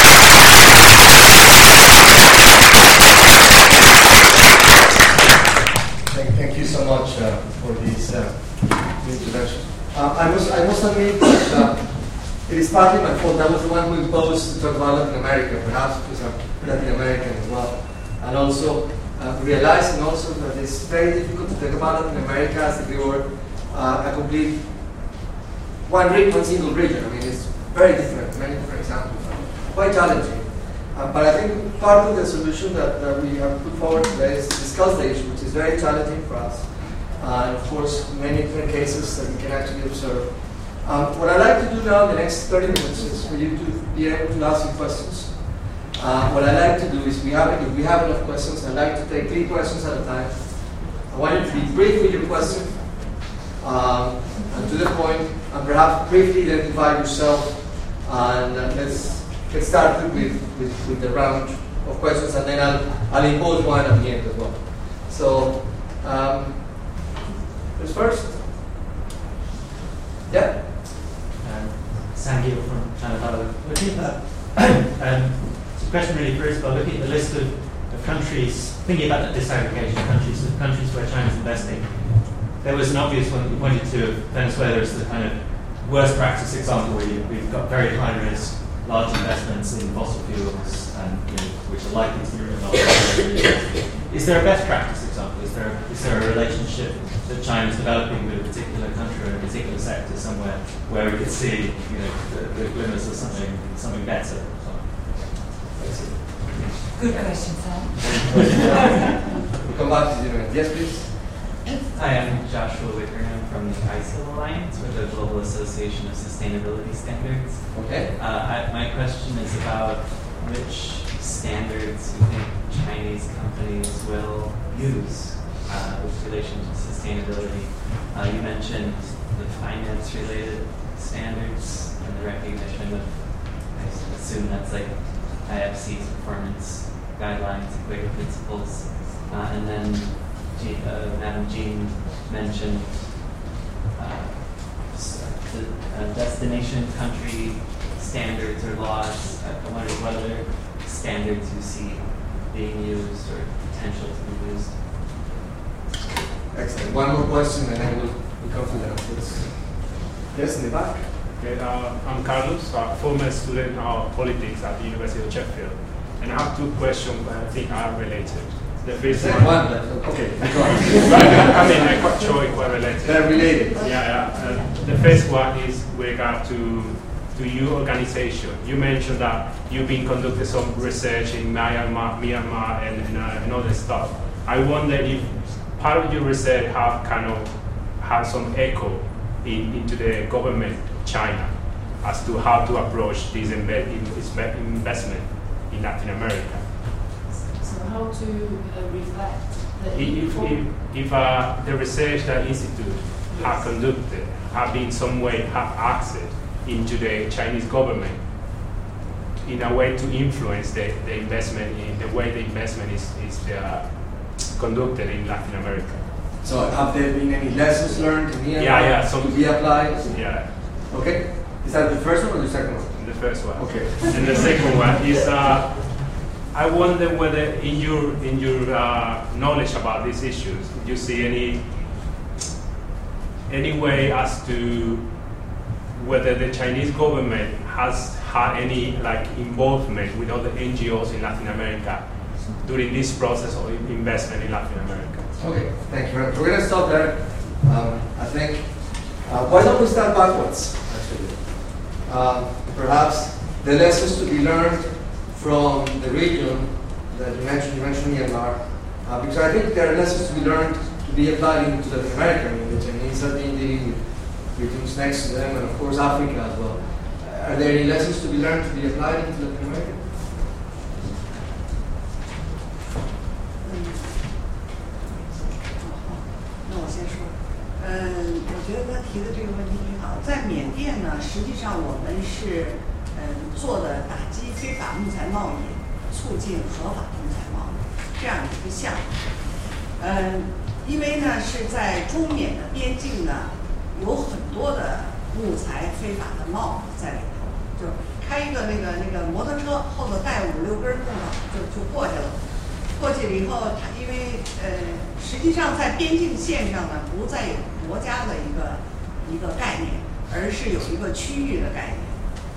Thank, thank you so much uh, for this uh, introduction. Uh, I must I must admit that uh, it is partly my fault. I was the one who imposed to talk about Latin America, perhaps because I'm Latin American as well. And also uh, realizing also that it's very difficult to talk about Latin America as if it were uh, a complete one region, one single region. I mean, it's very different, many different examples. Quite challenging. Uh, but I think part of the solution that, that we have put forward today is to discuss the issue, which is very challenging for us. Uh, and of course, many different cases that we can actually observe. Um, what I'd like to do now in the next thirty minutes is for you to be able to ask some questions. Uh, what I'd like to do is, we have, if we have enough questions, I'd like to take three questions at a time. I want you to be brief with your question, um, and to the point, and perhaps briefly identify yourself, and uh, let's get started with, with, with the round of questions, and then I'll, I'll impose one at the end as well. So, um, who's first? Yeah? Um, Sangil from China Dialogue. Looking at um, it's a question really first, but looking at the list of, of countries, thinking about the disaggregation of countries, of countries where China's investing, there was an obvious one that you pointed to, Venezuela as the kind of worst practice example where you, we've got very high risk, large investments in fossil fuels, and you know, which are likely to be renewable. Is there a best practice example? Is there is there a relationship that China's developing with a particular country or a particular sector somewhere where we could see, you know, the, the glimmers of something something better? Good question, Sam. We'll come back to you. Yes, please. Hi, I'm Joshua Wickerham from the I S I L Alliance, or the Global Association of Sustainability Standards. Okay. Uh, I, my question is about which standards you think Chinese companies will use uh, with relation to sustainability. Uh, you mentioned the finance-related standards and the recognition of, I assume that's like I F C's performance guidelines, equator principles, uh, and then Jean, uh, Madam Jean mentioned uh, the uh, destination country standards or laws. I wonder what other standards you see being used or potential to be used. Excellent. One more question and then we'll, we'll come to that. Please. Yes, in the back. Okay, uh, I'm Carlos, a former student of politics at the University of Sheffield. And I have two questions that I think are related. The first one, one okay, go on. I mean, I'm quite sure it's quite related. They're related. Yeah, yeah. Uh, the first one is with regard to to your organization. You mentioned that you've been conducting some research in Myanmar, Myanmar, and, and, uh, and other stuff. I wonder if part of your research have kind of had some echo in, into the government of China as to how to approach this imbe- investment in Latin America. So how to uh, reflect the If, if, if uh, the research that Institute yes. have conducted have in some way have access into the Chinese government in a way to influence the, the investment in the way the investment is, is uh, conducted in Latin America. So have there been any lessons learned in Myanmar yeah, yeah, so, to be applied? Yeah. Okay. Is that the first one or the second one? The first one. Okay. And the second one is uh, I wonder whether in your in your uh, knowledge about these issues you see any any way as to whether the Chinese government has had any like involvement with other N G Os in Latin America during this process of investment in Latin America. Okay, thank you very much. We're going to stop there. Um, I think, uh, why don't we start backwards, actually? Um, perhaps the lessons to be learned from the region that you mentioned, you mentioned Myanmar, uh, because I think there are lessons to be learned to be applied into Latin America. I mean, the Chinese have been dealing with regions next to them, and of course Africa as well. Uh, are there any lessons to be learned to be applied into Latin America? 那我先说，嗯，我觉得他提的这个问题挺好。在缅甸呢，实际上我们是嗯做的打击非法木材贸易，促进合法木材贸易这样一个项目。嗯，因为呢是在中缅的边境呢，有很多的木材非法的贸易在里头，就开一个那个那个摩托车，后头带五六根木头就就过去了。过去了以后，它因为呃，实际上在边境线上呢，不再有国家的一个一个概念，而是有一个区域的概念。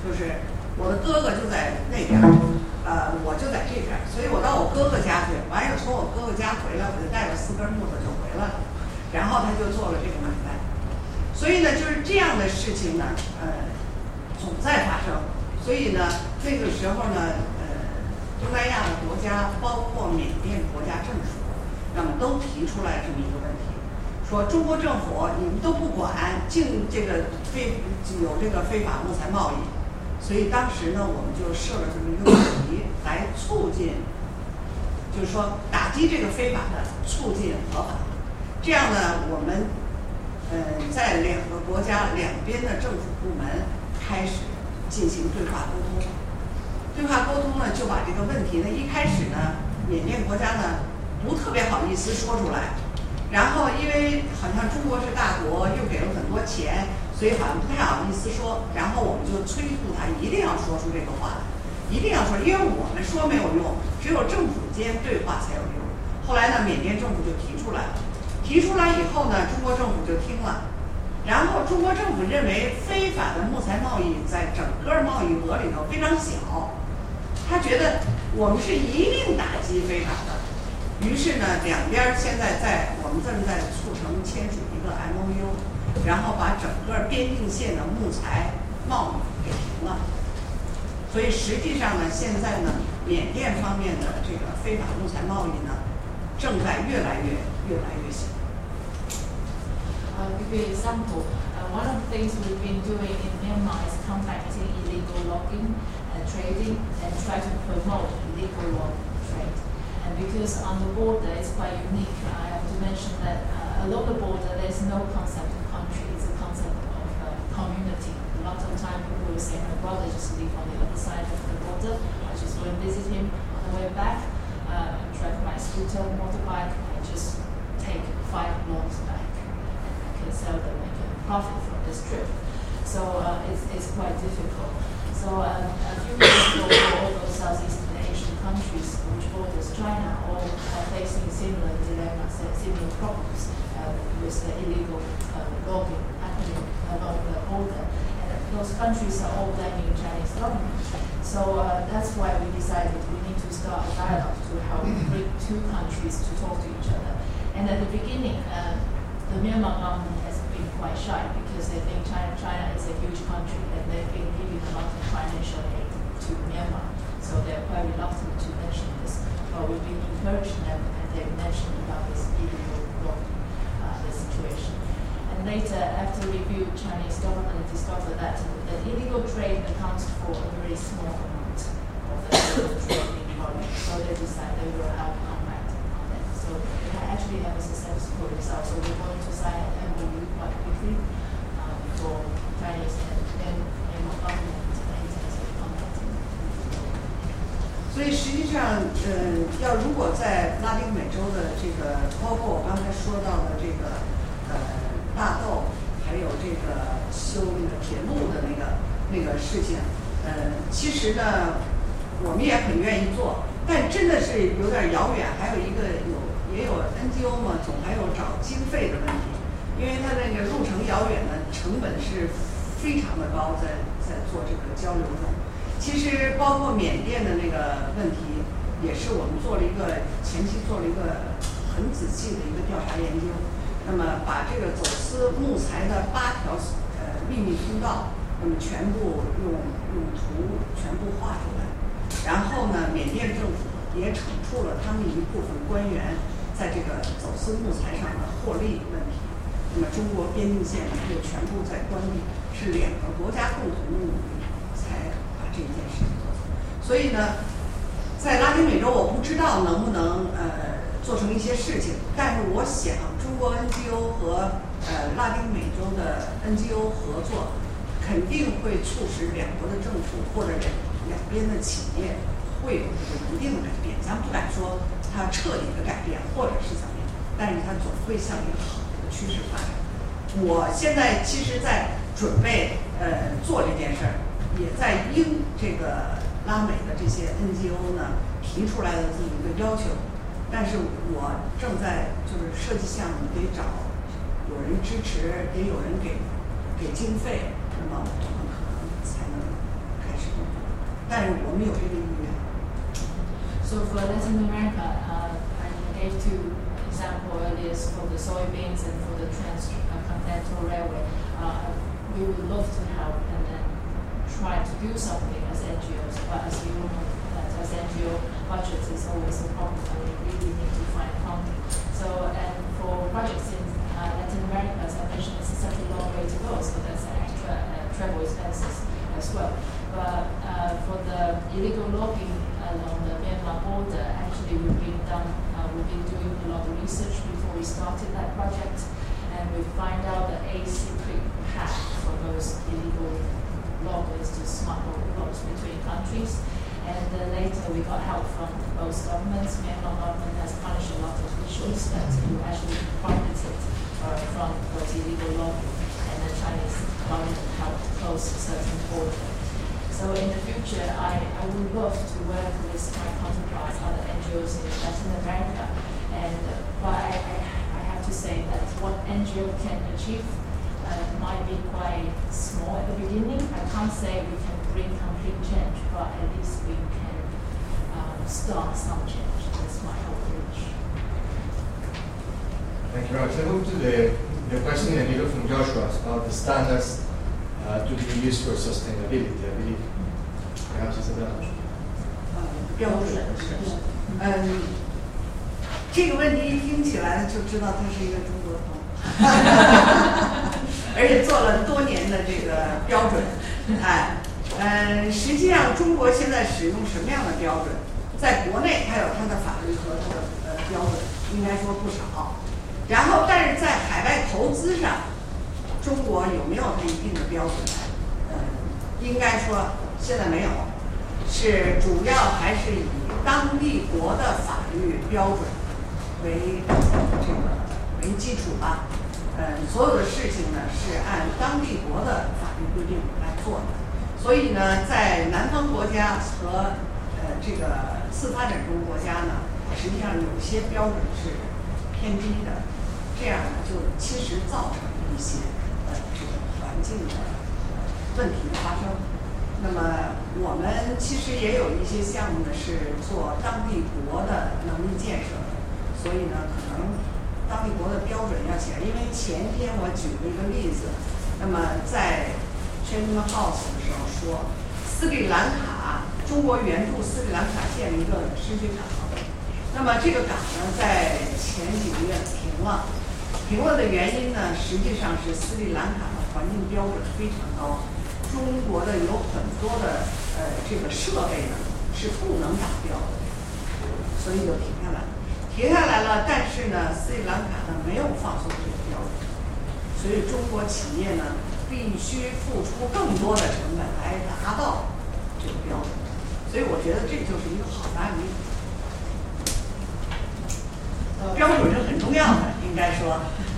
就是我的哥哥就在那边，呃，我就在这边，所以我到我哥哥家去，完了从我哥哥家回来，我就带着四根木头就回来了，然后他就做了这个买卖。所以呢，就是这样的事情呢，呃，总在发生。所以呢，那个时候呢，呃，东南亚的国家，包括缅甸国家政府，那么都提出来这么一个问题，说中国政府你们都不管，净这个非有这个非法木材贸易。所以当时呢，我们就设了这么一个问题，来促进，就是说打击这个非法的，促进合法。这样呢，我们呃在两个国家两边的政府部门开始进行对话沟通。对话沟通呢，就把这个问题呢，一开始呢，缅甸国家呢不特别好意思说出来，然后因为好像中国是大国，又给了很多钱。所以好像不太好意思说，然后我们就催促他一定要说出这个话来，一定要说，因为我们说没有用，只有政府间对话才有用。后来呢，缅甸政府就提出来了，提出来以后呢，中国政府就听了，然后中国政府认为非法的木材贸易在整个贸易额里头非常小，他觉得我们是一定打击非法的，于是呢，两边现在在我们正在促成签署一个 M O U。然后把整个边境线的木材贸易给停了，所以实际上呢，现在呢，缅甸方面的这个非法木材贸易呢，正在越来越越来越小。 Uh, give you an example. Uh, one of the things we've been doing in Myanmar is combating illegal logging and trading and try to promote illegal log trade. And because on the border it's quite unique, I have to mention that uh, along the border there's no concept of country, it's a concept of uh, community. A lot of time people will say, my brother just live on the other side of the border, I just go and visit him on the way back, uh, drive my scooter, motorbike, I just take five logs back and I can sell them and get profit from this trip. So uh, it's, it's quite difficult. So um, a few years ago, all those Southeast Asian countries which borders China all are facing similar dilemmas, similar problems uh, with the illegal uh, logging happening along the border. And those countries are all blaming Chinese government. So uh, that's why we decided we need to start a dialogue to help bring two countries to talk to each other. And at the beginning, uh, the Myanmar government has been quite shy because they think China, China is a huge country and they've been giving a lot of financial aid to Myanmar. So they're quite reluctant to mention this. But we've been encouraging them and they've mentioned about this illegal logging uh, the situation. And later, after review, Chinese government discovered that the illegal trade accounts for a very small amount of the illegal trade in volume. So they decided they will help combat on that. So they actually have a successful result. So we're going to sign an M O U quite quickly uh, for Chinese and then Myanmar government in terms of combating. 所以实际上，呃，要如果在拉丁美洲的这个，包括我刚才说到的这个，呃，大豆，还有这个修那个铁路的那个那个事情，呃，其实呢，我们也很愿意做，但真的是有点遥远。还有一个有也有 N G O 嘛，总还有找经费的问题，因为它那个路程遥远呢，成本是非常的高，在在做这个交流中。其实包括缅甸的那个问题，也是我们做了一个前期做了一个很仔细的一个调查研究。那么把这个走私木材的八条呃秘密通道，那么全部用用图全部画出来。然后呢，缅甸政府也惩处了他们一部分官员在这个走私木材上的获利问题。那么中国边境线又全部在关闭，是两个国家共同的努力才把这件事情做成。所以呢，在拉丁美洲我不知道能不能呃做成一些事情，但是我想中国 N G O 和呃拉丁美洲的 N G O 合作，肯定会促使两国的政府或者两两边的企业会有这个一定的改变。咱不敢说它彻底的改变或者是怎么样，但是它总会向一个好的趋势发展。我现在其实在准备呃做这件事儿，也在应这个拉美的这些 N G O 呢提出来的这么一个要求。但是我正在就是设计项目，得找有人支持，也有人给给经费，那么我们可能才能开始工作，但是我们有这个意愿。 So for Latin America, uh, I gave two example earlier for the soybeans and for the transcontinental railway. Uh, we would love to help and then try to do something as N G Os, but as you know, that as N G O budget is always a problem, and we really need to find funding. So, and for projects in uh, Latin America, as I mentioned, it's such a long way to go, so there's extra uh, travel expenses as well. But uh, for the illegal logging along the Myanmar border, actually we've been done, uh, we've been doing a lot of research before we started that project, and we find out that a secret path for those illegal loggers to smuggle logs between countries. And uh, later we got help from both governments. Myanmar government has punished a lot of officials that who actually profited uh, from those illegal logging, and the Chinese government helped close a certain border. So in the future, I, I would love to work with my counterparts, other N G Os in Latin America. And uh, but I, I, I have to say that what N G O can achieve uh, might be quite small at the beginning. I can't say we can bring complete change, but at least we can um, start some change. That's my outreach. Thank you very much. I move to the, the question in the middle from Joshua about the standards Uh, to be used for sustainability, I believe. Perhaps Isabella. 呃，标准。嗯，这个问题一听起来就知道他是一个中国通，而且做了多年的这个标准。哎，嗯，实际上中国现在使用什么样的标准？在国内它有它的法律和它的呃标准，应该说不少。然后，但是在海外投资上。中国有没有它一定的标准？呃，应该说现在没有，是主要还是以当地国的法律标准为这个为基础吧。呃，所有的事情呢是按当地国的法律规定来做的。所以呢，在南方国家和呃这个次发展中国家呢，实际上有些标准是偏低的，这样呢就其实造成一些。这个环境的问题的发生，那么我们其实也有一些项目呢是做当地国的能力建设的，所以呢，可能当地国的标准要起来。因为前天我举了一个例子，那么在 Chatham House 的时候说，斯里兰卡中国援助斯里兰卡建了一个深水港，那么这个港呢，在前几个月停了。停了的原因呢，实际上是斯里兰卡的环境标准非常高，中国的有很多的呃这个设备呢是不能达标的，所以就停下来了。停下来了，但是呢，斯里兰卡呢没有放松这个标准，所以中国企业呢必须付出更多的成本来达到这个标准，所以我觉得这就是一个好的案例。标准是很重要的，应该说。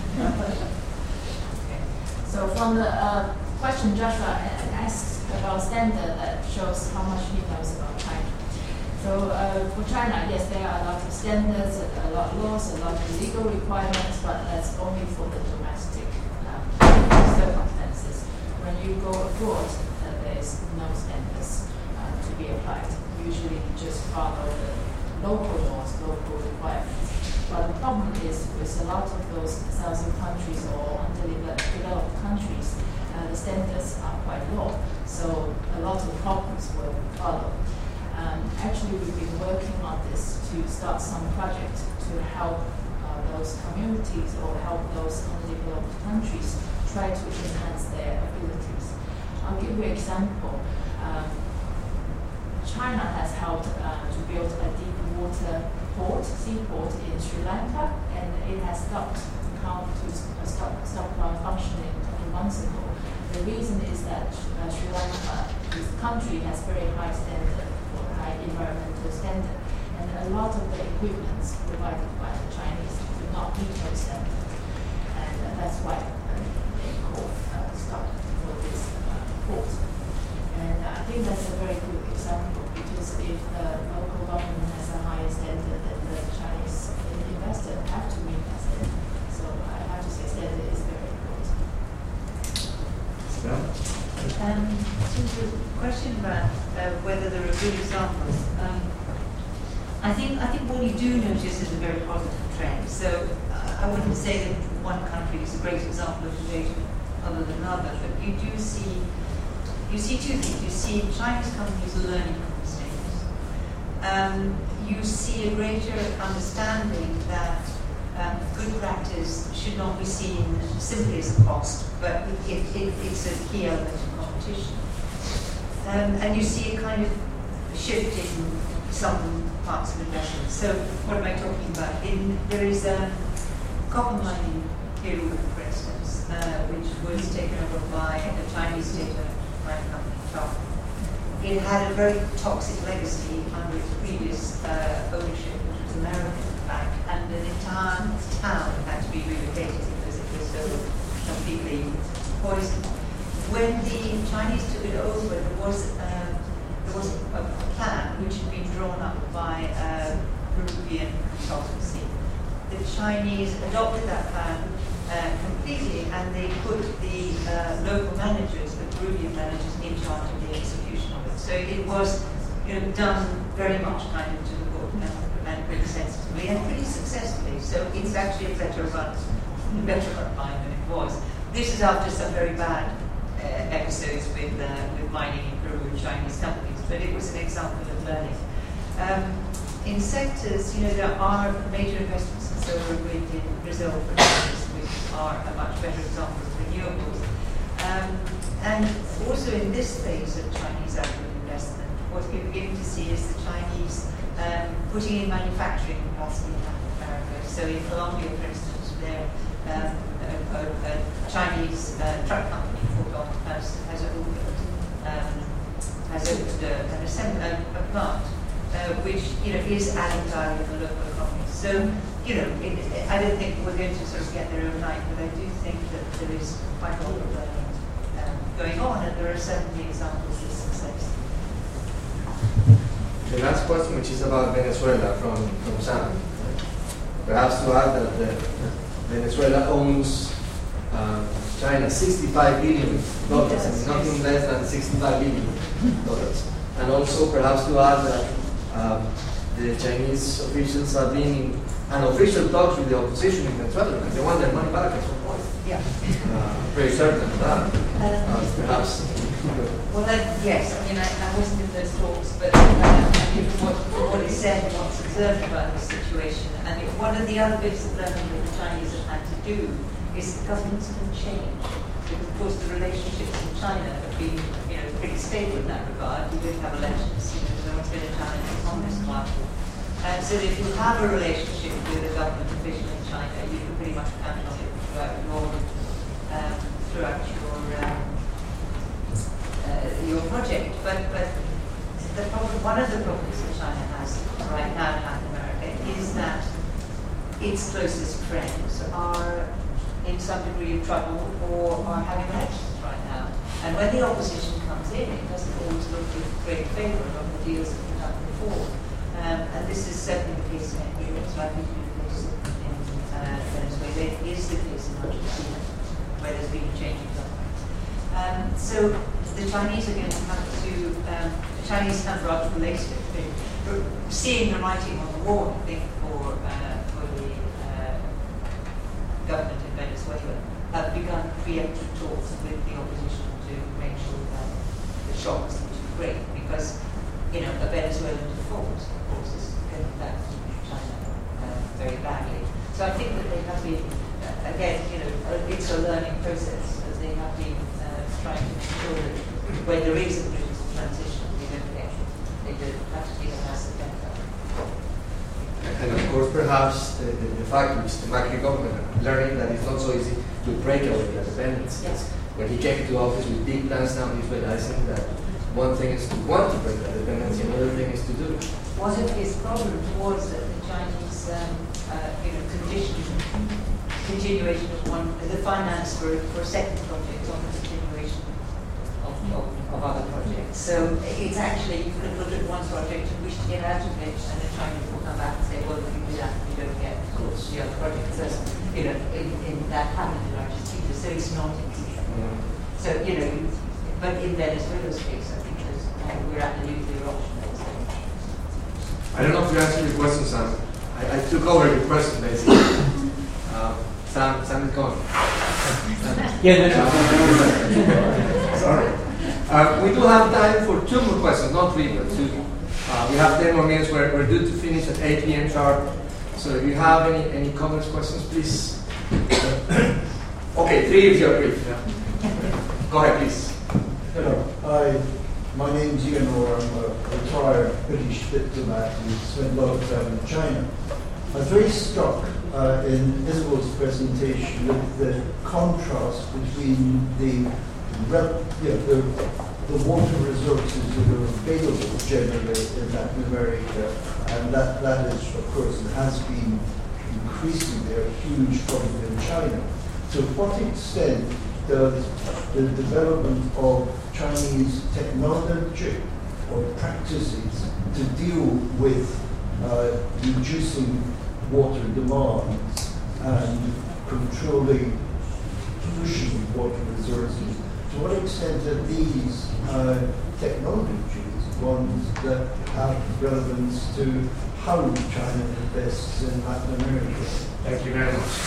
So from the uh, question Joshua asked about standard that shows how much he knows about China. So uh, for China, yes, there are a lot of standards, a lot of laws, a lot of legal requirements, but that's only for the domestic um, circumstances. When you go abroad, uh, there is no standards uh, to be applied. Usually you just follow the local laws, local requirements. But the problem is with a lot of those southern countries or underdeveloped countries, uh, the standards are quite low. So a lot of problems will follow. Um, actually, we've been working on this to start some project to help uh, those communities or help those underdeveloped countries try to enhance their abilities. I'll give you an example. Um, China has helped uh, to build a deep water port, seaport in Sri Lanka, and it has stopped count to uh, stop stop uh, functioning a couple months ago. The reason is that uh, Sri Lanka, this country, has very high standard for high environmental standard, and a lot of the equipment provided by the Chinese do not meet those standards, and uh, that's why uh, they call uh, stop for this uh, port. And uh, I think that's a very good example, because if the local government has a higher standard, then the Chinese investor have to meet that standard. So I have to say standard is very important. Yeah. Um, to the question about uh, whether there are good examples, um, I think I think what you do notice is a very positive trend. So uh, I wouldn't say that one country is a great example of innovation other than another, but you do see you see two things. You see Chinese companies learning from mistakes. Um, you see a greater understanding that um, good practice should not be seen simply as a cost, but it, it, it's a key element of competition. Um, and you see a kind of shift in some parts of investment. So what am I talking about? In, there is a copper mining Peru, for instance, uh, which was taken over by a Chinese state-owned mining company, Top. It had a very toxic legacy under its previous uh, ownership, which was American back, and an entire town had to be relocated because it was so completely poisoned. When the Chinese took it over, there was uh, there was a, a plan which had been drawn up by a Peruvian consultancy. The Chinese adopted that plan uh, completely, and they put the uh, local managers, the Peruvian managers, in charge of the execution of it. So it was, you know, done very much kind of to the book and, and pretty sensitively and pretty successfully. So it's actually a better run, better run mine than it was. This is after some very bad uh, episodes with uh, with mining in Peru and Chinese companies, but it was an example of learning. Um, in sectors, you know, there are major investments in solar and wind in Brazil, for instance, which are a much better example of renewables. Um, and also in this phase of Chinese agri investment, what we're beginning to see is the Chinese um, putting in manufacturing capacity in Latin America. So in Colombia, for instance, there um, a, a, a Chinese uh, truck company, Ford, has, has opened, um, has opened a, an assembly, a, a plant, uh, which you know is adding value in the local economy. So you know, it, I don't think we're going to sort of get there overnight, but I do think that there is quite a lot of learning um, going on, and there are certainly examples of success. The last question, which is about Venezuela from, from Sam. Perhaps to add that the, Venezuela owns um, China sixty-five billion dollars, I mean, nothing less than sixty-five billion dollars. And also perhaps to add that um, the Chinese officials have been in unofficial talks with the opposition in Venezuela, and they want their money back at some point. Yeah. Uh, pretty certain of that. Uh, perhaps. Well, uh, yes. I mean, I, I wasn't in those talks, but uh, I mean, what, what is said and what's observed about the situation. I mean, one of the other bits of learning that the Chinese have had to do is that governments can change. Because, of course, the relationships in China have been, you know, pretty stable in that regard. You don't have elections. You know, no one's been a challenge the Communist Party. And so if you have a relationship with a government official in China, you can pretty much count on it throughout your, um, throughout your, um, uh, your project. But, but the problem, one of the problems that China has right now in Latin America is that its closest friends are in some degree of trouble or are having elections right now. And when the opposition comes in, it doesn't always look with great favour on the deals that were done before. Um, and this is certainly the case in Europe, it's likely to be the case in uh, Venezuela. It is the case in Argentina, where there's been a change in government. Um, so the Chinese are going to have to, um, the Chinese have rather related, seeing the writing on the wall, I think, for, uh, for the uh, government in Venezuela, have begun preemptive talks with the opposition to make sure that the shock isn't too great, because you know, a Venezuelan default, of course, is going to back China uh, very badly. So I think that they have been, uh, again, you know, uh, it's a learning process, as they have been uh, trying to ensure that when there is a political transition, they don't get, they don't have to be a massive benefit. And of course, perhaps the, the, the fact which the Macri government learning that it's not so easy to break away the independence. Yes. When he came to office with big plans, now he's realizing that one thing is to want to break that dependency, another thing is to do it. One of his problems was that the Chinese, um, uh, you know, conditioned continuation of one, the finance for, for a second project on the continuation of, of, of other projects. So it's actually, you can look at one project and wish to get out of it, and the Chinese will come back and say, well, if you do that, you don't get, of course, the other project. So, you know, in, in that happened in Argentina, so it's not easy. Mm. So, you know, you, But in Venezuela's case, I think there's, uh, we're at the nuclear option. I don't know if you answered your question, Sam. I, I took over your question, basically. uh, Sam, Sam is gone. Yeah, no, no. Sorry. Uh, we do have time for two more questions, not three, but two. Uh, we have ten more minutes. We're, we're due to finish at eight p.m. sharp. So if you have any, any comments, questions, please. Okay, three if you're brief. Yeah. Go ahead, please. Hello. Hi. My name's Ian Orr. I'm a retired British diplomat who spent a lot of time in China. I was very struck uh, in Isabel's presentation with the contrast between the, rel- you know, the, the water resources that are available generally in Latin America, and that, that is, of course, and has been increasingly a huge problem in China. To what extent does the development of Chinese technology or practices to deal with uh, reducing water demands and controlling pollution of water resources, to what extent are these uh, technologies ones that have relevance to how China invests in Latin America? Thank you very much.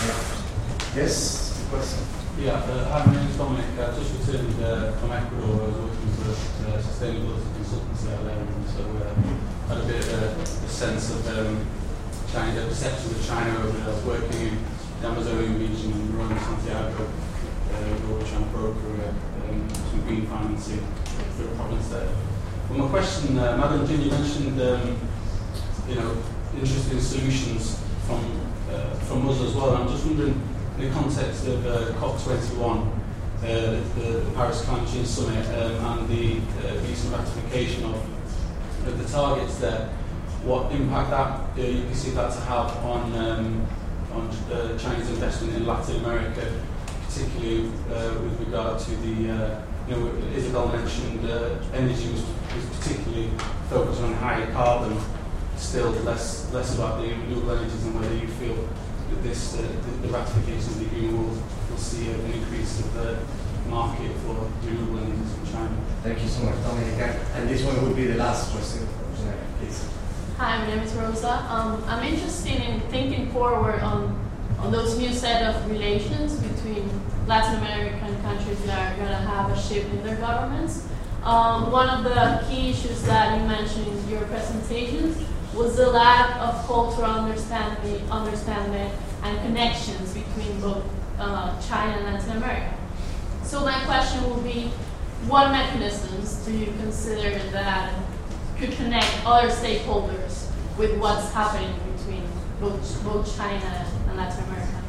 Yes, question. Yeah, uh, hi, my name is Dominic. I just returned uh, from Ecuador. I was working for a uh, sustainability consultancy out there, and so uh, had a bit of uh, a sense of um, China, the perception of China over there. I was working in the Amazonian region in Rome, Santiago, uh, where we're trying to broker uh, um, some green financing for a province there. Well, my question, uh, Madam Jin, you mentioned um, you know, interesting solutions from uh, from us as well. And I'm just wondering, in the context of uh, COP twenty-one, uh, the, the Paris Climate Change Summit, um, and the uh, recent ratification of, of the targets there, what impact that uh, you can see that to have on um, on uh, Chinese investment in Latin America, particularly uh, with regard to the, uh, you know, Isabel mentioned uh, energy was, was particularly focused on higher carbon, still less less about the renewable energies, and whether you feel that this, uh, the, the ratification of the agreement will, will see an increase of the market for renewable energies from China. Thank you so much, Dominic. And this one would be the last question. Please. Hi, my name is Rosa. Um, I'm interested in thinking forward on, on those new set of relations between Latin American countries that are going to have a shift in their governments. Um, one of the key issues that you mentioned in your presentations was the lack of cultural understanding, understanding and connections between both uh, China and Latin America. So my question will be, what mechanisms do you consider that could connect other stakeholders with what's happening between both, both China and Latin America?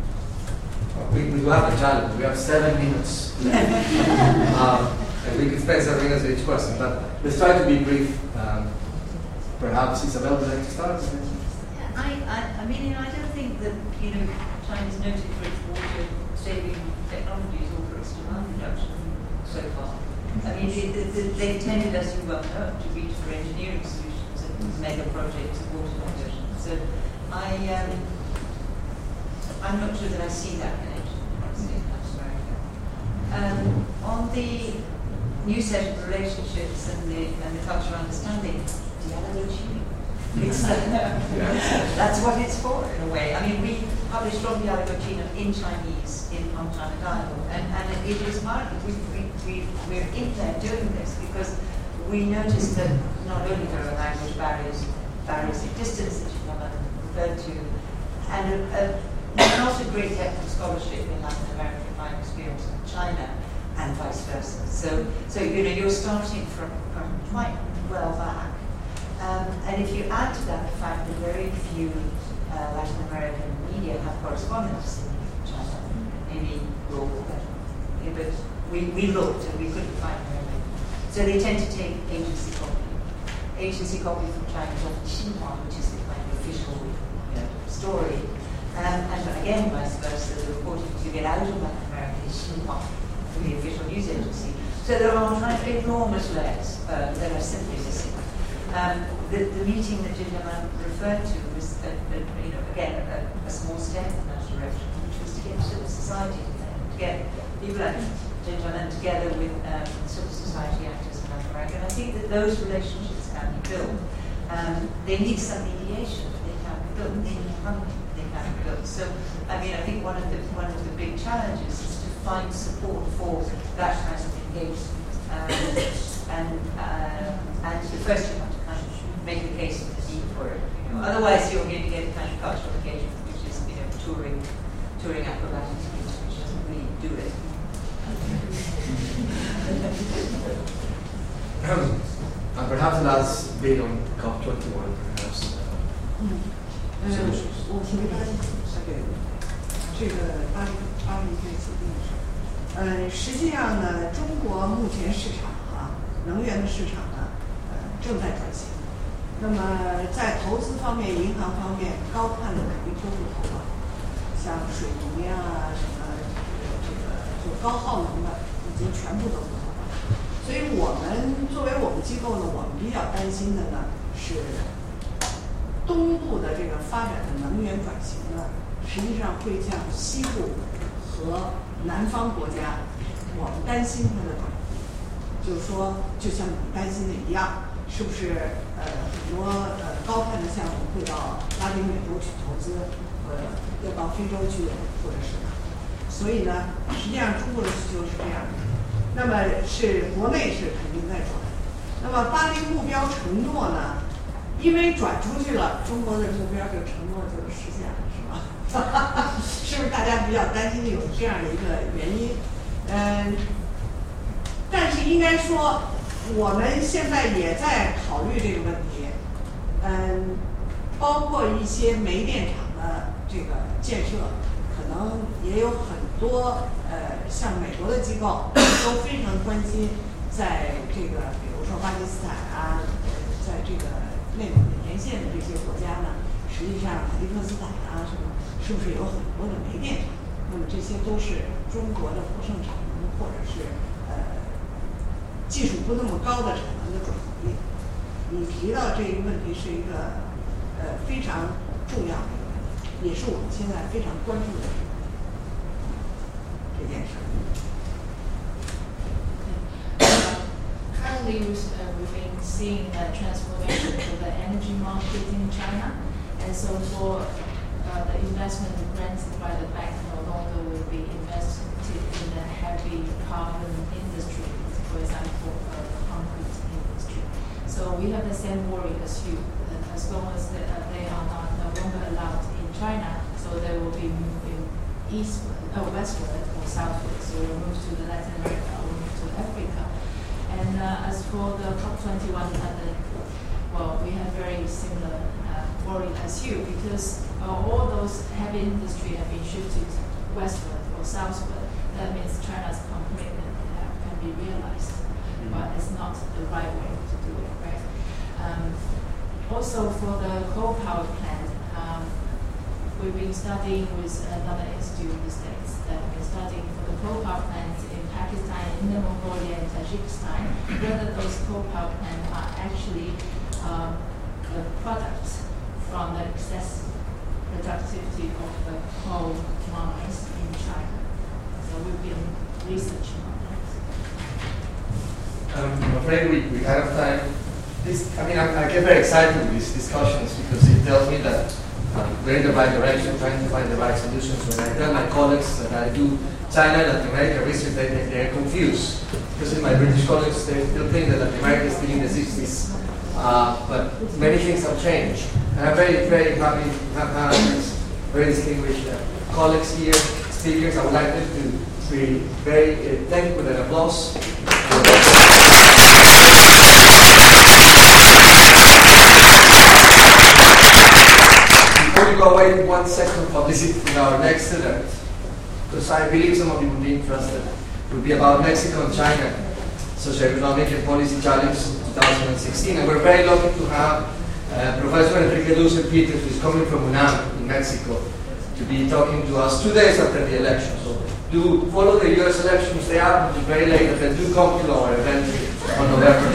We, we do have a challenge. We have seven minutes left. um, and we could spend seven minutes on each question, but let's try to be brief. Um, perhaps Isabel would like to start? I, I, I mean, you know, I don't think that, you know, China's noted for its water-saving technologies or for its demand reduction so far. I mean, they, they, they tended, as you well know, to reach for engineering solutions and mega projects of water diversion. So I, um, I'm not sure that I see that connection, honestly, in Latin America. Um, on the new set of relationships and the, and the cultural understanding, dialogue. It's, uh, that's what it's for, in a way. I mean, we published from Dialogue in Chinese in on China Dialogue, and, and it is marked. We, we, we, we're in there doing this because we noticed that not only there are language barriers, barriers of distance that you have referred to, and, a, a, and also great depth of scholarship in Latin America, in my experience in China, and vice versa. So, so you know, you're starting from, from quite well back. Um, and if you add to that the fact that very few uh, Latin American media have correspondents in China, maybe local, but we, we looked and we couldn't find very many. So they tend to take agency copy. Agency copy from China is often Xinhua, which is the kind of official, you know, story. Um, and again, vice versa, the reporting you get out of Latin America is Xinhua, the official news agency. So there are enormous layers uh, that are simply missing. Um, the, the meeting that Gillian referred to was, a, a, you know, again, a, a small step in that direction, which was to get civil society to get people like and together with um, civil society actors in Latin America. And I think that those relationships can be built. Um, they need some mediation, but they can be built. They need funding, they can be built. So, I mean, I think one of the one of the big challenges is to find support for that kind of engagement. Um, and um, and the first you have to kind of make the case of the need for it. You know? Otherwise, you're going to get a kind of cultural engagement, which is you know touring, touring acrobatics, which doesn't really do it. And perhaps the last bit on COP twenty-one, perhaps. Uh, 嗯，我回答对这个巴黎巴黎这次定的事。呃，实际上呢，中国目前市场啊，能源的市场呢，呃，正在转型。那么在投资方面，银行方面，高碳的肯定都不投了，像水泥啊什么，这个就高耗能的，已经全部都不投了。所以我们作为我们机构呢，我们比较担心的呢是东部的这个发展的能源转型呢，实际上会向西部和南方国家，我们担心它的转移，就是说，就像你担心的一样，是不是呃很多呃高碳的项目会到拉丁美洲去投资，呃要到非洲去或者是哪？所以呢，实际上中国的需求是这样的。那么是国内是肯定在转，那么巴黎目标承诺呢？因为转出去了，中国的目标这个承诺就实现了，是吧？是不是大家比较担心有这样一个原因？嗯，但是应该说，我们现在也在考虑这个问题。嗯，包括一些煤电厂的这个建设，可能也有很多。呃，像美国的机构都非常关心，在这个比如说巴基斯坦啊，呃，在这个内蒙的沿线的这些国家呢，实际上塔吉克斯坦啊什么，是不是有很多的煤电厂？那么这些都是中国的不胜产能，或者是呃技术不那么高的产能的转移。你提到这一个问题是一个呃非常重要的一个问题，也是我们现在非常关注的。 Uh, currently, uh, we've been seeing a transformation of the energy market in China, and so for uh, the investment granted by the bank no longer will be invested in the heavy carbon industry, for example, uh, the concrete industry. So we have the same worry as you. Uh, as long as they, uh, they are not no longer allowed in China, so they will be moving eastward, oh, westward or southward. So we'll move to the Latin America, we'll move to Africa. And uh, as for the COP twenty-one, uh, well, we have very similar uh, worry as you, because uh, all those heavy industry have been shifted westward or southward. That means China's commitment uh, can be realized, mm-hmm. but it's not the right way to do it, right? Um, also, for the coal power plant, um, we've been studying with another institute in the States that we've been studying for the coal power plants in Pakistan, Inner Mongolia, and Tajikistan, whether those coal power plants are actually um, the products from the excess productivity of the coal mines in China. So we've been researching on that. Um, I'm afraid we, we out of time. This, I mean, I, I get very excited with these discussions because it tells me that Um, we're in the right direction, trying to find the right solutions. When I tell my colleagues that I do China and Latin America research, they, they, they're confused. Because my British colleagues, they still think that Latin America is still in the sixties. Uh, but many things have changed. And I'm very, very happy to have had these very distinguished uh, colleagues here, speakers. I would like them to be very uh, thankful with an applause. Before we go away, one second publicity for our next event, because I believe some of you will be interested. It will be about Mexico and China, Socioeconomic and Policy Challenge twenty sixteen. And we're very lucky to have uh, Professor Enrique Dussel Peters, who is coming from UNAM in Mexico, to be talking to us two days after the election. So do follow the U S election, stay up until very late, and then do come to our event on November.